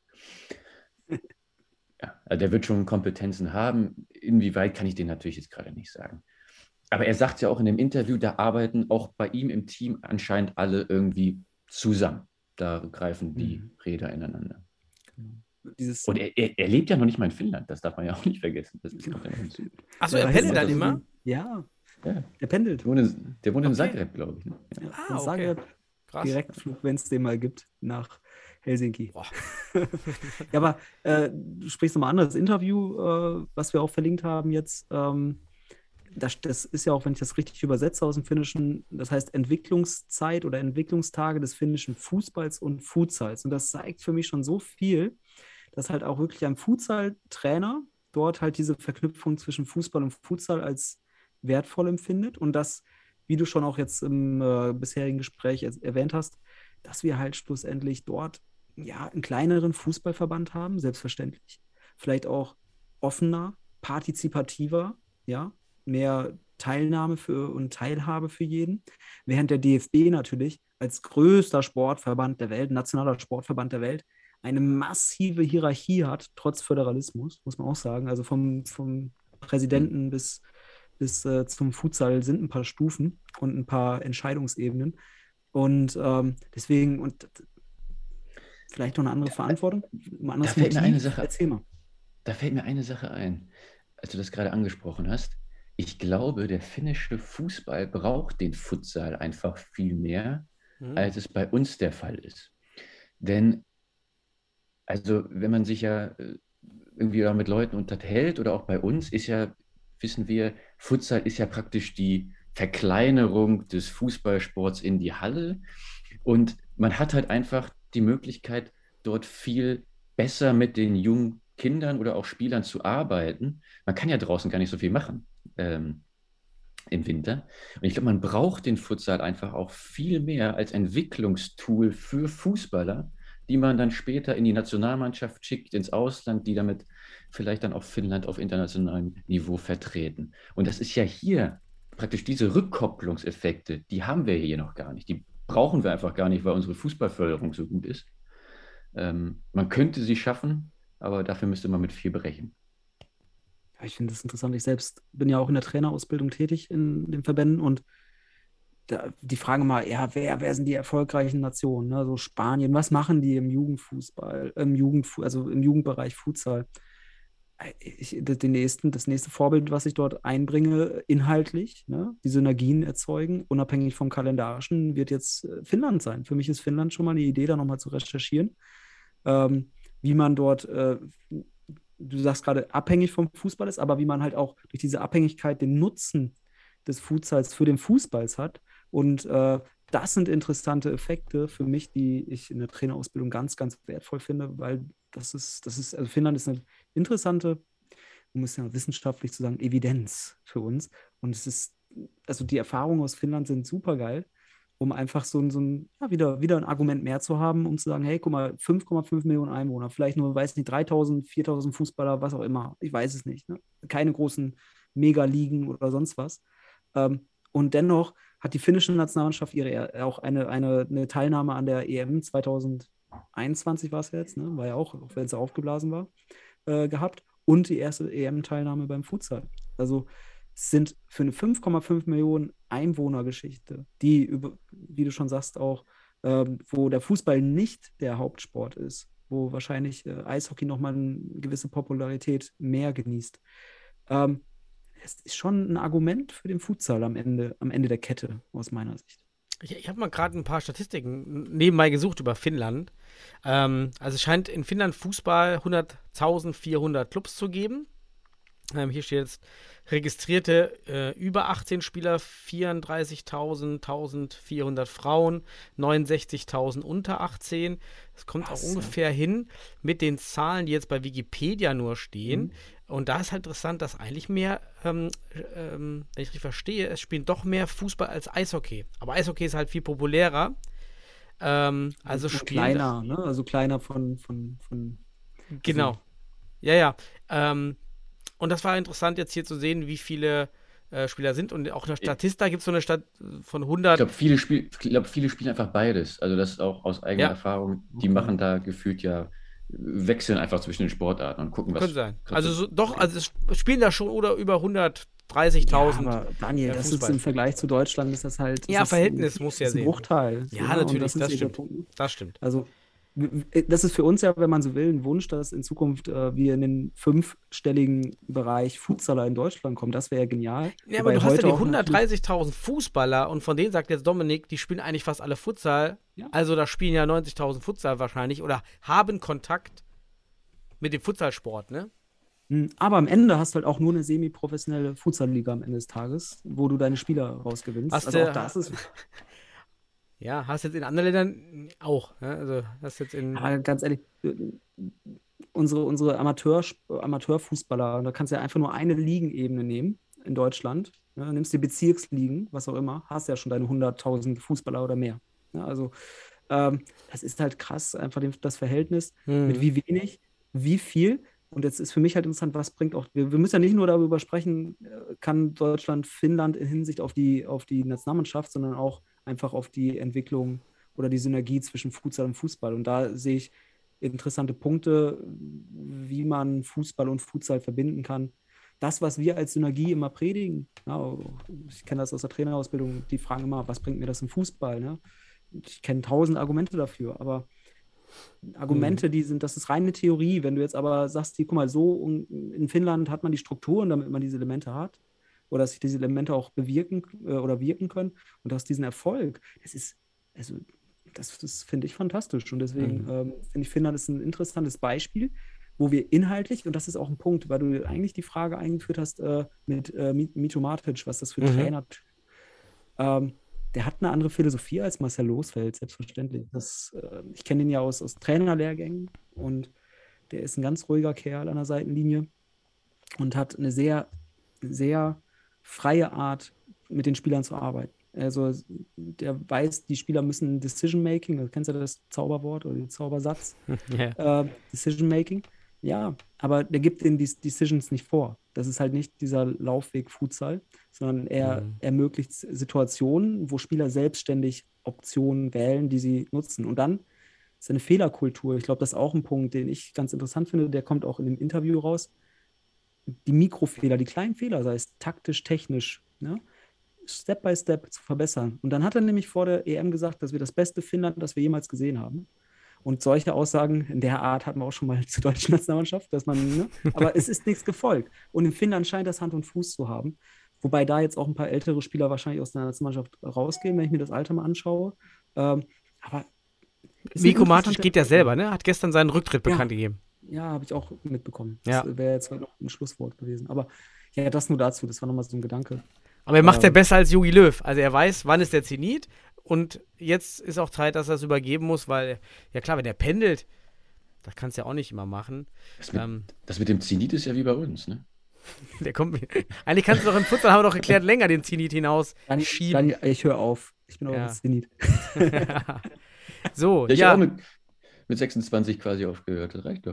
Ja, also der wird schon Kompetenzen haben. Inwieweit kann ich den natürlich jetzt gerade nicht sagen. Aber er sagt ja auch in dem Interview, da arbeiten auch bei ihm im Team anscheinend alle irgendwie zusammen. Da greifen die Mhm. Räder ineinander. Dieses, Und er, er, er lebt ja noch nicht mal in Finnland, das darf man ja auch nicht vergessen. Das kommt ja noch hinzu. Achso, Ja, er das pendelt ist dann so immer? ein- Ja, Ja, er pendelt. der wohnt in, der wohnt in Okay. Zagreb, glaube ich. Ne? Ja. Ja, Ah, von okay. Zagreb Krass. Direktflug, wenn es den mal gibt, nach Helsinki. Boah. Ja, aber äh, du sprichst nochmal an, das Interview, äh, was wir auch verlinkt haben jetzt, ähm, das, das ist ja auch, wenn ich das richtig übersetze aus dem Finnischen, das heißt Entwicklungszeit oder Entwicklungstage des finnischen Fußballs und Futsals. Und das zeigt für mich schon so viel, dass halt auch wirklich ein Futsal-Trainer dort halt diese Verknüpfung zwischen Fußball und Futsal als wertvoll empfindet und das, wie du schon auch jetzt im äh, bisherigen Gespräch jetzt erwähnt hast, dass wir halt schlussendlich dort ja einen kleineren Fußballverband haben, selbstverständlich. Vielleicht auch offener, partizipativer, ja, mehr Teilnahme für und Teilhabe für jeden. Während der D F B natürlich als größter Sportverband der Welt, nationaler Sportverband der Welt, eine massive Hierarchie hat, trotz Föderalismus, muss man auch sagen. Also vom, vom Präsidenten bis, bis äh, zum Futsal sind ein paar Stufen und ein paar Entscheidungsebenen. Und ähm, deswegen, und vielleicht noch eine andere Verantwortung, ein anderes Da fällt mir Motiv. eine Sache- Erzähl mal. Da fällt mir eine Sache ein, als du das gerade angesprochen hast. Ich glaube, der finnische Fußball braucht den Futsal einfach viel mehr, Mhm. als es bei uns der Fall ist. Denn, also, wenn man sich ja äh, irgendwie auch mit Leuten unterhält oder auch bei uns, ist ja, wissen wir, Futsal ist ja praktisch die Verkleinerung des Fußballsports in die Halle. Und man hat halt einfach die Möglichkeit, dort viel besser mit den jungen Kindern oder auch Spielern zu arbeiten. Man kann ja draußen gar nicht so viel machen ähm, im Winter. Und ich glaube, man braucht den Futsal einfach auch viel mehr als Entwicklungstool für Fußballer, die man dann später in die Nationalmannschaft schickt, ins Ausland, die damit vielleicht dann auch Finnland auf internationalem Niveau vertreten. Und das ist ja hier praktisch diese Rückkopplungseffekte, die haben wir hier noch gar nicht. Die brauchen wir einfach gar nicht, weil unsere Fußballförderung so gut ist. Ähm, man könnte sie schaffen, aber dafür müsste man mit viel berechnen. Ja, ich finde das interessant. Ich selbst bin ja auch in der Trainerausbildung tätig in den Verbänden und da, die fragen mal, ja, wer, wer sind die erfolgreichen Nationen? Ne? So Spanien, was machen die im Jugendfußball, im Jugendfu also im Jugendbereich Futsal? Ich, den nächsten, das nächste Vorbild, was ich dort einbringe, inhaltlich, ne, die Synergien erzeugen, unabhängig vom Kalendarischen, wird jetzt Finnland sein. Für mich ist Finnland schon mal eine Idee, da nochmal zu recherchieren, ähm, wie man dort, äh, du sagst gerade, abhängig vom Fußball ist, aber wie man halt auch durch diese Abhängigkeit den Nutzen des Futsals für den Fußballs hat. Und äh, das sind interessante Effekte für mich, die ich in der Trainerausbildung ganz, ganz wertvoll finde, weil das ist, das ist, also Finnland ist eine interessante, um es ja wissenschaftlich zu sagen, Evidenz für uns. Und es ist, also die Erfahrungen aus Finnland sind super geil, um einfach so ein, so ein ja, wieder, wieder ein Argument mehr zu haben, um zu sagen, hey, guck mal, fünf Komma fünf Millionen Einwohner, vielleicht nur, weiß nicht, dreitausend, viertausend Fußballer, was auch immer, ich weiß es nicht, ne? Keine großen Megaligen oder sonst was. Ähm, und dennoch hat die finnische Nationalmannschaft ihre auch eine, eine, eine Teilnahme an der E M zweitausendeinundzwanzig war es jetzt, ne? War ja auch, auch wenn es aufgeblasen war, äh, gehabt und die erste E M-Teilnahme beim Futsal. Also es sind für eine fünf Komma fünf Millionen Einwohner-Geschichte, die, über, wie du schon sagst, auch, ähm, wo der Fußball nicht der Hauptsport ist, wo wahrscheinlich äh, Eishockey nochmal eine gewisse Popularität mehr genießt. Ähm, es ist schon ein Argument für den Futsal am Ende, am Ende der Kette, aus meiner Sicht. Ich, ich habe mal gerade ein paar Statistiken nebenbei gesucht über Finnland. Ähm, also es scheint in Finnland Fußball hunderttausendvierhundert Clubs zu geben. Ähm, hier steht jetzt registrierte äh, über achtzehn Spieler, vierunddreißigtausend, eintausendvierhundert Frauen, neunundsechzigtausend unter achtzehn. Das kommt Was? auch ungefähr hin mit den Zahlen, die jetzt bei Wikipedia nur stehen. Mhm. Und da ist halt interessant, dass eigentlich mehr, ähm, ähm, wenn ich richtig verstehe, es spielen doch mehr Fußball als Eishockey. Aber Eishockey ist halt viel populärer. Ähm, also spielen kleiner, ne? Also kleiner von, von, von Genau. Also, ja, ja. Ähm, und das war interessant jetzt hier zu sehen, wie viele äh, Spieler sind. Und auch in der Statista gibt es so eine Stadt von hundert. Ich glaube, viele, Spiel, glaub, viele spielen einfach beides. Also das ist auch aus eigener Ja. Erfahrung. Die Okay. machen da gefühlt ja, wechseln einfach zwischen den Sportarten und gucken, was... Könnte sein. Also so, doch, also es spielen da schon oder über hundertdreißigtausend. Ja, aber Daniel, äh, das ist Fußball. im Vergleich zu Deutschland ist das halt. Ja, das ist Verhältnis ein, muss ja das ist ein sehen. Bruchteil. Ja, Und natürlich, das, ist das eben der stimmt. Punkt. Das stimmt. Also, w- das ist für uns ja, wenn man so will, ein Wunsch, dass in Zukunft äh, wir in den fünfstelligen Bereich Futsaler in Deutschland kommen. Das wäre ja genial. Ja, aber Wobei du hast ja heute die auch hundertdreißigtausend Fußballer und von denen sagt jetzt Dominik, die spielen eigentlich fast alle Futsal. Ja. Also da spielen ja neunzigtausend Futsal wahrscheinlich oder haben Kontakt mit dem Futsalsport, ne? natürlich- Aber am Ende hast du halt auch nur eine semi-professionelle Futsal-Liga am Ende des Tages, wo du deine Spieler rausgewinnst. Hast also du- auch das ist. Ja, hast jetzt in anderen Ländern auch. Ne? Also hast jetzt in. Aber ganz ehrlich, äh, unsere, unsere Amateur, Amateurfußballer, da kannst du ja einfach nur eine Ligenebene nehmen in Deutschland. Ne? Nimmst die Bezirksligen, was auch immer, hast ja schon deine hunderttausend Fußballer oder mehr. Ne? Also ähm, das ist halt krass, einfach dem, das Verhältnis Hm. mit wie wenig, wie viel. Und jetzt ist für mich halt interessant, was bringt auch, wir, wir müssen ja nicht nur darüber sprechen, äh, kann Deutschland Finnland in Hinsicht auf die, auf die Nationalmannschaft, sondern auch einfach auf die Entwicklung oder die Synergie zwischen Futsal und Fußball. Und da sehe ich interessante Punkte, wie man Fußball und Futsal verbinden kann. Das, was wir als Synergie immer predigen, ja, ich kenne das aus der Trainerausbildung, die fragen immer, was bringt mir das im Fußball? Ne? Ich kenne tausend Argumente dafür, aber Argumente, die sind, das ist reine Theorie. Wenn du jetzt aber sagst, hier, guck mal, so und in Finnland hat man die Strukturen, damit man diese Elemente hat, oder dass sich diese Elemente auch bewirken äh, oder wirken können und aus diesen Erfolg, das ist, also, das, das finde ich fantastisch. Und deswegen Mhm. ähm, finde ich, Finnland ist ein interessantes Beispiel, wo wir inhaltlich, und das ist auch ein Punkt, weil du eigentlich die Frage eingeführt hast äh, mit äh, Mito Matic, was das für ein Mhm. Trainer ähm, der hat eine andere Philosophie als Marcel Losfeld, selbstverständlich. Das, äh, ich kenne ihn ja aus, aus Trainerlehrgängen und der ist ein ganz ruhiger Kerl an der Seitenlinie und hat eine sehr, sehr freie Art, mit den Spielern zu arbeiten. Also der weiß, die Spieler müssen Decision-Making, du kennst ja das Zauberwort oder den Zaubersatz, Ja. äh, Decision-Making. Ja, aber der gibt denen die Decisions nicht vor. Das ist halt nicht dieser Laufweg Futsal, sondern er Mhm. ermöglicht Situationen, wo Spieler selbstständig Optionen wählen, die sie nutzen. Und dann ist eine Fehlerkultur. Ich glaube, das ist auch ein Punkt, den ich ganz interessant finde. Der kommt auch in dem Interview raus. Die Mikrofehler, die kleinen Fehler, sei es taktisch, technisch, ne? Step by Step zu verbessern. Und dann hat er nämlich vor der E M gesagt, dass wir das beste Finnland, das wir jemals gesehen haben. Und solche Aussagen in der Art hatten wir auch schon mal zur deutschen Nationalmannschaft, dass man, ne? Aber es ist nichts gefolgt. Und in Finnland scheint das Hand und Fuß zu haben. Wobei da jetzt auch ein paar ältere Spieler wahrscheinlich aus der Nationalmannschaft rausgehen, wenn ich mir das Alter mal anschaue. Ähm, aber ist eine Miko Matic interessante geht ja Entwicklung. selber, ne? Hat gestern seinen Rücktritt Ja. bekannt gegeben. Ja, habe ich auch mitbekommen. Ja. Das wäre jetzt noch ein Schlusswort gewesen. Aber ja, das nur dazu. Das war nochmal so ein Gedanke. Aber er macht ja Ähm. besser als Jogi Löw. Also er weiß, wann ist der Zenit. Und jetzt ist auch Zeit, dass er es übergeben muss, weil, ja klar, wenn er pendelt, das kannst du ja auch nicht immer machen. Das mit, Ähm, das mit dem Zenit ist ja wie bei uns, ne? der kommt, eigentlich kannst du doch im Futsal, haben wir doch erklärt, länger den Zenit hinaus Dani, schieben. Dani, ich höre auf. Ich bin auch Ja. ja. Zenit. So, Ja, ich ja. auch mit, mit sechsundzwanzig quasi aufgehört. Das reicht doch.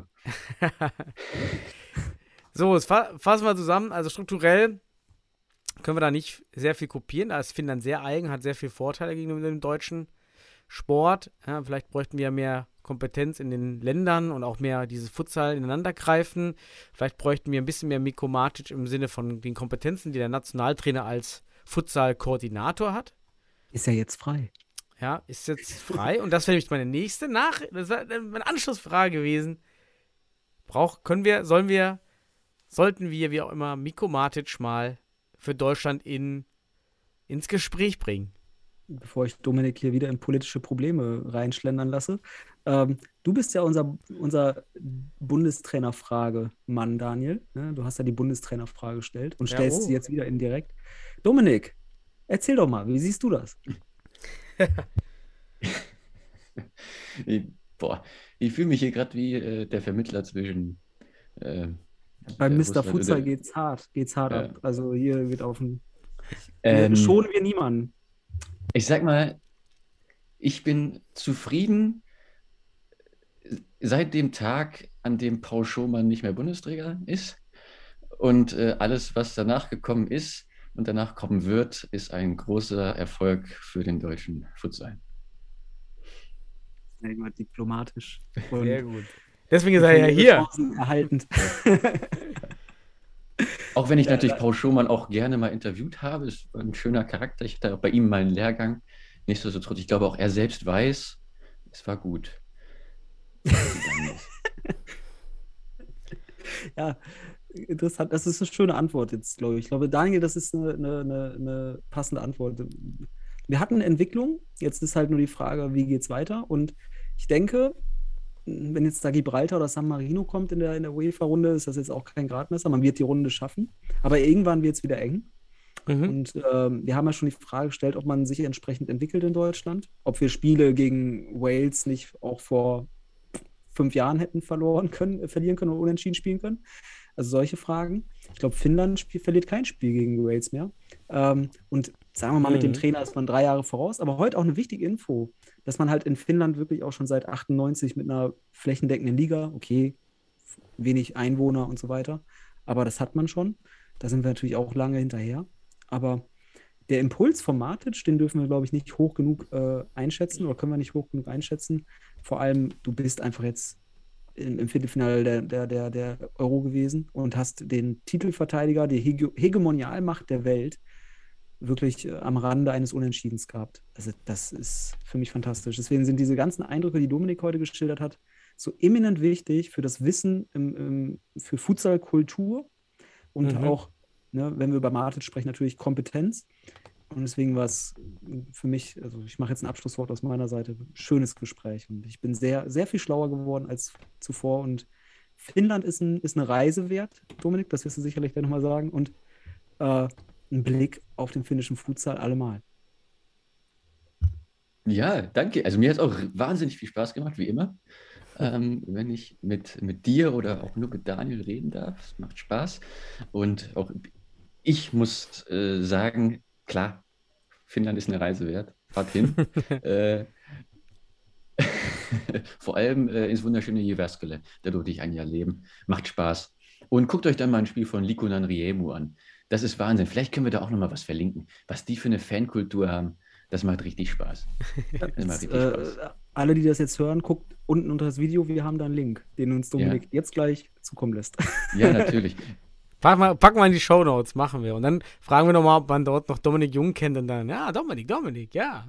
So, jetzt fa fassen wir zusammen. Also strukturell können wir da nicht sehr viel kopieren. Da ist Finnland sehr eigen, hat sehr viele Vorteile gegenüber dem deutschen Sport. Ja, vielleicht bräuchten wir mehr Kompetenz in den Ländern und auch mehr dieses Futsal ineinandergreifen. Vielleicht bräuchten wir ein bisschen mehr Miko Matic im Sinne von den Kompetenzen, die der Nationaltrainer als Futsal-Koordinator hat. Ist ja jetzt frei. Ja, ist jetzt frei. Und das wäre nämlich meine nächste Nach... Das wäre meine Anschlussfrage gewesen. Brauch, können wir, sollen wir, sollten wir, wie auch immer, Miko Matic mal für Deutschland in, ins Gespräch bringen? Bevor ich Dominik hier wieder in politische Probleme reinschlendern lasse. Ähm, du bist ja unser, unser Bundestrainerfrage-Mann, Daniel. Ne? Du hast ja die Bundestrainerfrage gestellt und Ja, stellst oh. sie jetzt wieder indirekt. Dominik, erzähl doch mal, wie siehst du das? Ich, boah, ich fühle mich hier gerade wie äh, der Vermittler zwischen. Äh, Beim der Mister Russland- Futsal der- geht's hart, geht's hart Ja. ab. Also hier wird auf den. Ähm, Hier schonen wir niemanden. Ich sag mal, ich bin zufrieden seit dem Tag, an dem Paul Schomann nicht mehr Bundestrainer ist. Und äh, alles, was danach gekommen ist und danach kommen wird, ist ein großer Erfolg für den deutschen Futsal. Ja, immer diplomatisch. Und Sehr gut. Deswegen ist er ja hier. Chancen erhaltend. Auch wenn ich Ja, natürlich da- Paul Schomann auch gerne mal interviewt habe, ist ein schöner Charakter. Ich hatte auch bei ihm mal einen Lehrgang. Nichtsdestotrotz, ich glaube auch er selbst weiß, es war gut. Ja, interessant. Das ist eine schöne Antwort jetzt, glaube ich. Ich glaube, Daniel, das ist eine, eine, eine, eine passende Antwort. Wir hatten eine Entwicklung. Jetzt ist halt nur die Frage, wie geht es weiter? Und ich denke, wenn jetzt da Gibraltar oder San Marino kommt in der, in der UEFA-Runde, ist das jetzt auch kein Gradmesser. Man wird die Runde schaffen. Aber irgendwann wird es wieder eng. Mhm. Und ähm, wir haben ja schon die Frage gestellt, ob man sich entsprechend entwickelt in Deutschland. Ob wir Spiele gegen Wales nicht auch vor fünf Jahren hätten verloren können, äh, verlieren können oder unentschieden spielen können. Also solche Fragen. Ich glaube, Finnland spiel, verliert kein Spiel gegen Wales mehr. Ähm, und sagen wir mal, mit dem Mhm. Trainer ist man drei Jahre voraus. Aber heute auch eine wichtige Info, dass man halt in Finnland wirklich auch schon seit achtundneunzig mit einer flächendeckenden Liga, okay, wenig Einwohner und so weiter, aber das hat man schon. Da sind wir natürlich auch lange hinterher. Aber der Impuls von Matic, den dürfen wir, glaube ich, nicht hoch genug äh, einschätzen oder können wir nicht hoch genug einschätzen. Vor allem, du bist einfach jetzt im, im Viertelfinale der, der, der, der Euro gewesen und hast den Titelverteidiger, die Hege Hegemonialmacht der Welt, wirklich äh, am Rande eines Unentschiedens gehabt. Also das ist für mich fantastisch. Deswegen sind diese ganzen Eindrücke, die Dominik heute geschildert hat, so eminent wichtig für das Wissen im, im, für Futsalkultur und Mhm. auch, ne, wenn wir über Matic sprechen, natürlich Kompetenz. Und deswegen war es für mich, also ich mache jetzt ein Abschlusswort aus meiner Seite, ein schönes Gespräch. Und ich bin sehr, sehr viel schlauer geworden als zuvor. Und Finnland ist, ein, ist eine Reise wert, Dominik, das wirst du sicherlich gleich nochmal sagen. Und äh, ein Blick auf den finnischen Futsal allemal. Ja, danke. Also mir hat es auch wahnsinnig viel Spaß gemacht, wie immer. Ähm, wenn ich mit, mit dir oder auch nur mit Daniel reden darf. Es macht Spaß. Und auch ich muss äh, sagen, klar, Finnland ist eine Reise wert. Fahrt hin. äh, vor allem äh, ins wunderschöne Jyväskylä. Da durfte ich ein Jahr leben. Macht Spaß. Und guckt euch dann mal ein Spiel von Liikunan Riemu an. Das ist Wahnsinn. Vielleicht können wir da auch nochmal was verlinken. Was die für eine Fankultur haben, das macht richtig Spaß. Das macht richtig äh, Spaß. Alle, die das jetzt hören, guckt unten unter das Video. Wir haben da einen Link, den uns Dominik ja. jetzt gleich zukommen lässt. Ja, natürlich. Packen wir, packen wir in die Shownotes, machen wir. Und dann fragen wir nochmal, ob man dort noch Dominik Jung kennt. Und dann, ja, Dominik, Dominik, ja.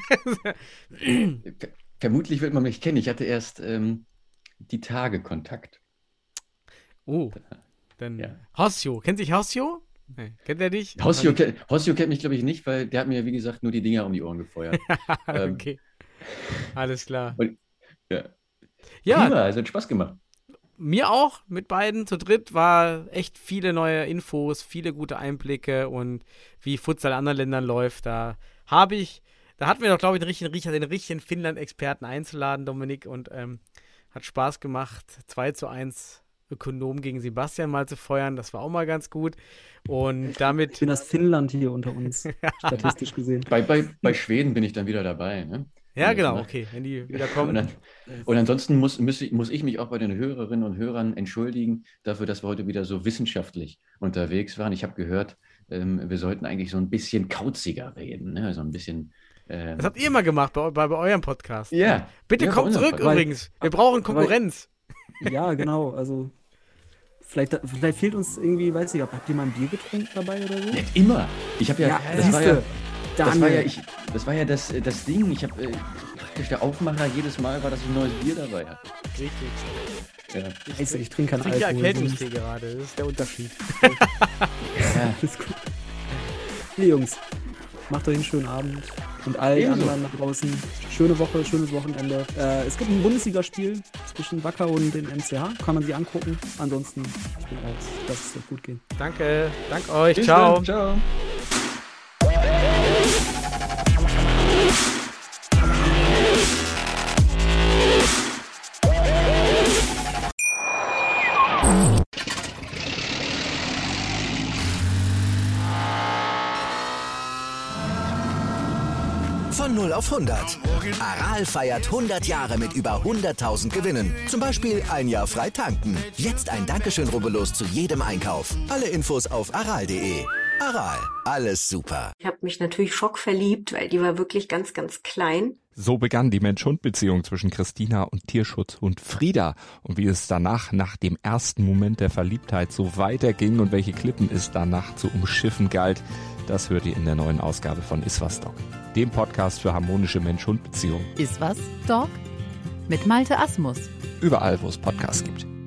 Vermutlich wird man mich kennen. Ich hatte erst ähm, die Tage Kontakt. Oh, dann ja. Hossio. Kennt sich Hossio? Nee, kennt er dich? Hossio, kenn, Hossio kennt mich, glaube ich, nicht, weil der hat mir, wie gesagt, nur die Dinger um die Ohren gefeuert. ähm, okay, alles klar. Und, ja. ja, prima, es hat Spaß gemacht. Mir auch, mit beiden zu dritt, war echt viele neue Infos, viele gute Einblicke und wie Futsal in anderen Ländern läuft. Da habe ich, da hatten wir doch, glaube ich, den richtigen, den richtigen Finnland-Experten einzuladen, Dominik, und ähm, hat Spaß gemacht. zwei zu eins Ökonom gegen Sebastian mal zu feuern, das war auch mal ganz gut. Und damit. Ich bin das Finnland hier unter uns, statistisch gesehen. Bei, bei, bei Schweden bin ich dann wieder dabei, ne? Ja, genau, okay, wenn die wieder kommen. Und, dann, und ansonsten muss, muss, ich, muss ich mich auch bei den Hörerinnen und Hörern entschuldigen dafür, dass wir heute wieder so wissenschaftlich unterwegs waren. Ich habe gehört, ähm, wir sollten eigentlich so ein bisschen kauziger reden, ne? So ein bisschen. Ähm, das habt ihr immer gemacht bei, bei, bei eurem Podcast. Ja. Bitte ja, kommt zurück weil, übrigens. Wir brauchen Konkurrenz. Weil, ja, genau. Also vielleicht, vielleicht fehlt uns irgendwie, weiß ich, habt ihr mal ein Bier getrunken dabei oder so? Ja, immer. Ich habe ja, ja, das war ja, das war ja, Daniel. ich, das war ja das, das Ding. Ich habe äh, praktisch der Aufmacher jedes Mal war, dass ich ein neues Bier dabei hatte. Richtig. Ja. Ich, ich, ich trinke keinen Ich trinke Alkohol. Erkältungstee gerade, das ist der Unterschied. Ja. Das ist gut. Nee, Jungs, macht euch einen schönen Abend. Und allen Ebenso. anderen da draußen, schöne Woche, schönes Wochenende. Äh, es gibt ein Bundesligaspiel zwischen Wacker und dem M C H. Kann man sich angucken. Ansonsten, ich bin raus. Lass es euch gut gehen. Danke, danke euch, Bis ciao. dann. Ciao. Von null auf hundert. Aral feiert hundert Jahre mit über hunderttausend Gewinnen. Zum Beispiel ein Jahr frei tanken. Jetzt ein Dankeschön, rubbellos zu jedem Einkauf. Alle Infos auf aral punkt de. Aral, alles super. Ich habe mich natürlich schockverliebt, weil die war wirklich ganz, ganz klein. So begann die Mensch-Hund-Beziehung zwischen Christina und Tierschutzhund Frieda. Und wie es danach, nach dem ersten Moment der Verliebtheit, so weiterging und welche Klippen es danach zu umschiffen galt, das hört ihr in der neuen Ausgabe von Iswas Dog, dem Podcast für harmonische Mensch-Hund-Beziehungen. Iswas Dog? Mit Malte Asmus. Überall, wo es Podcasts gibt.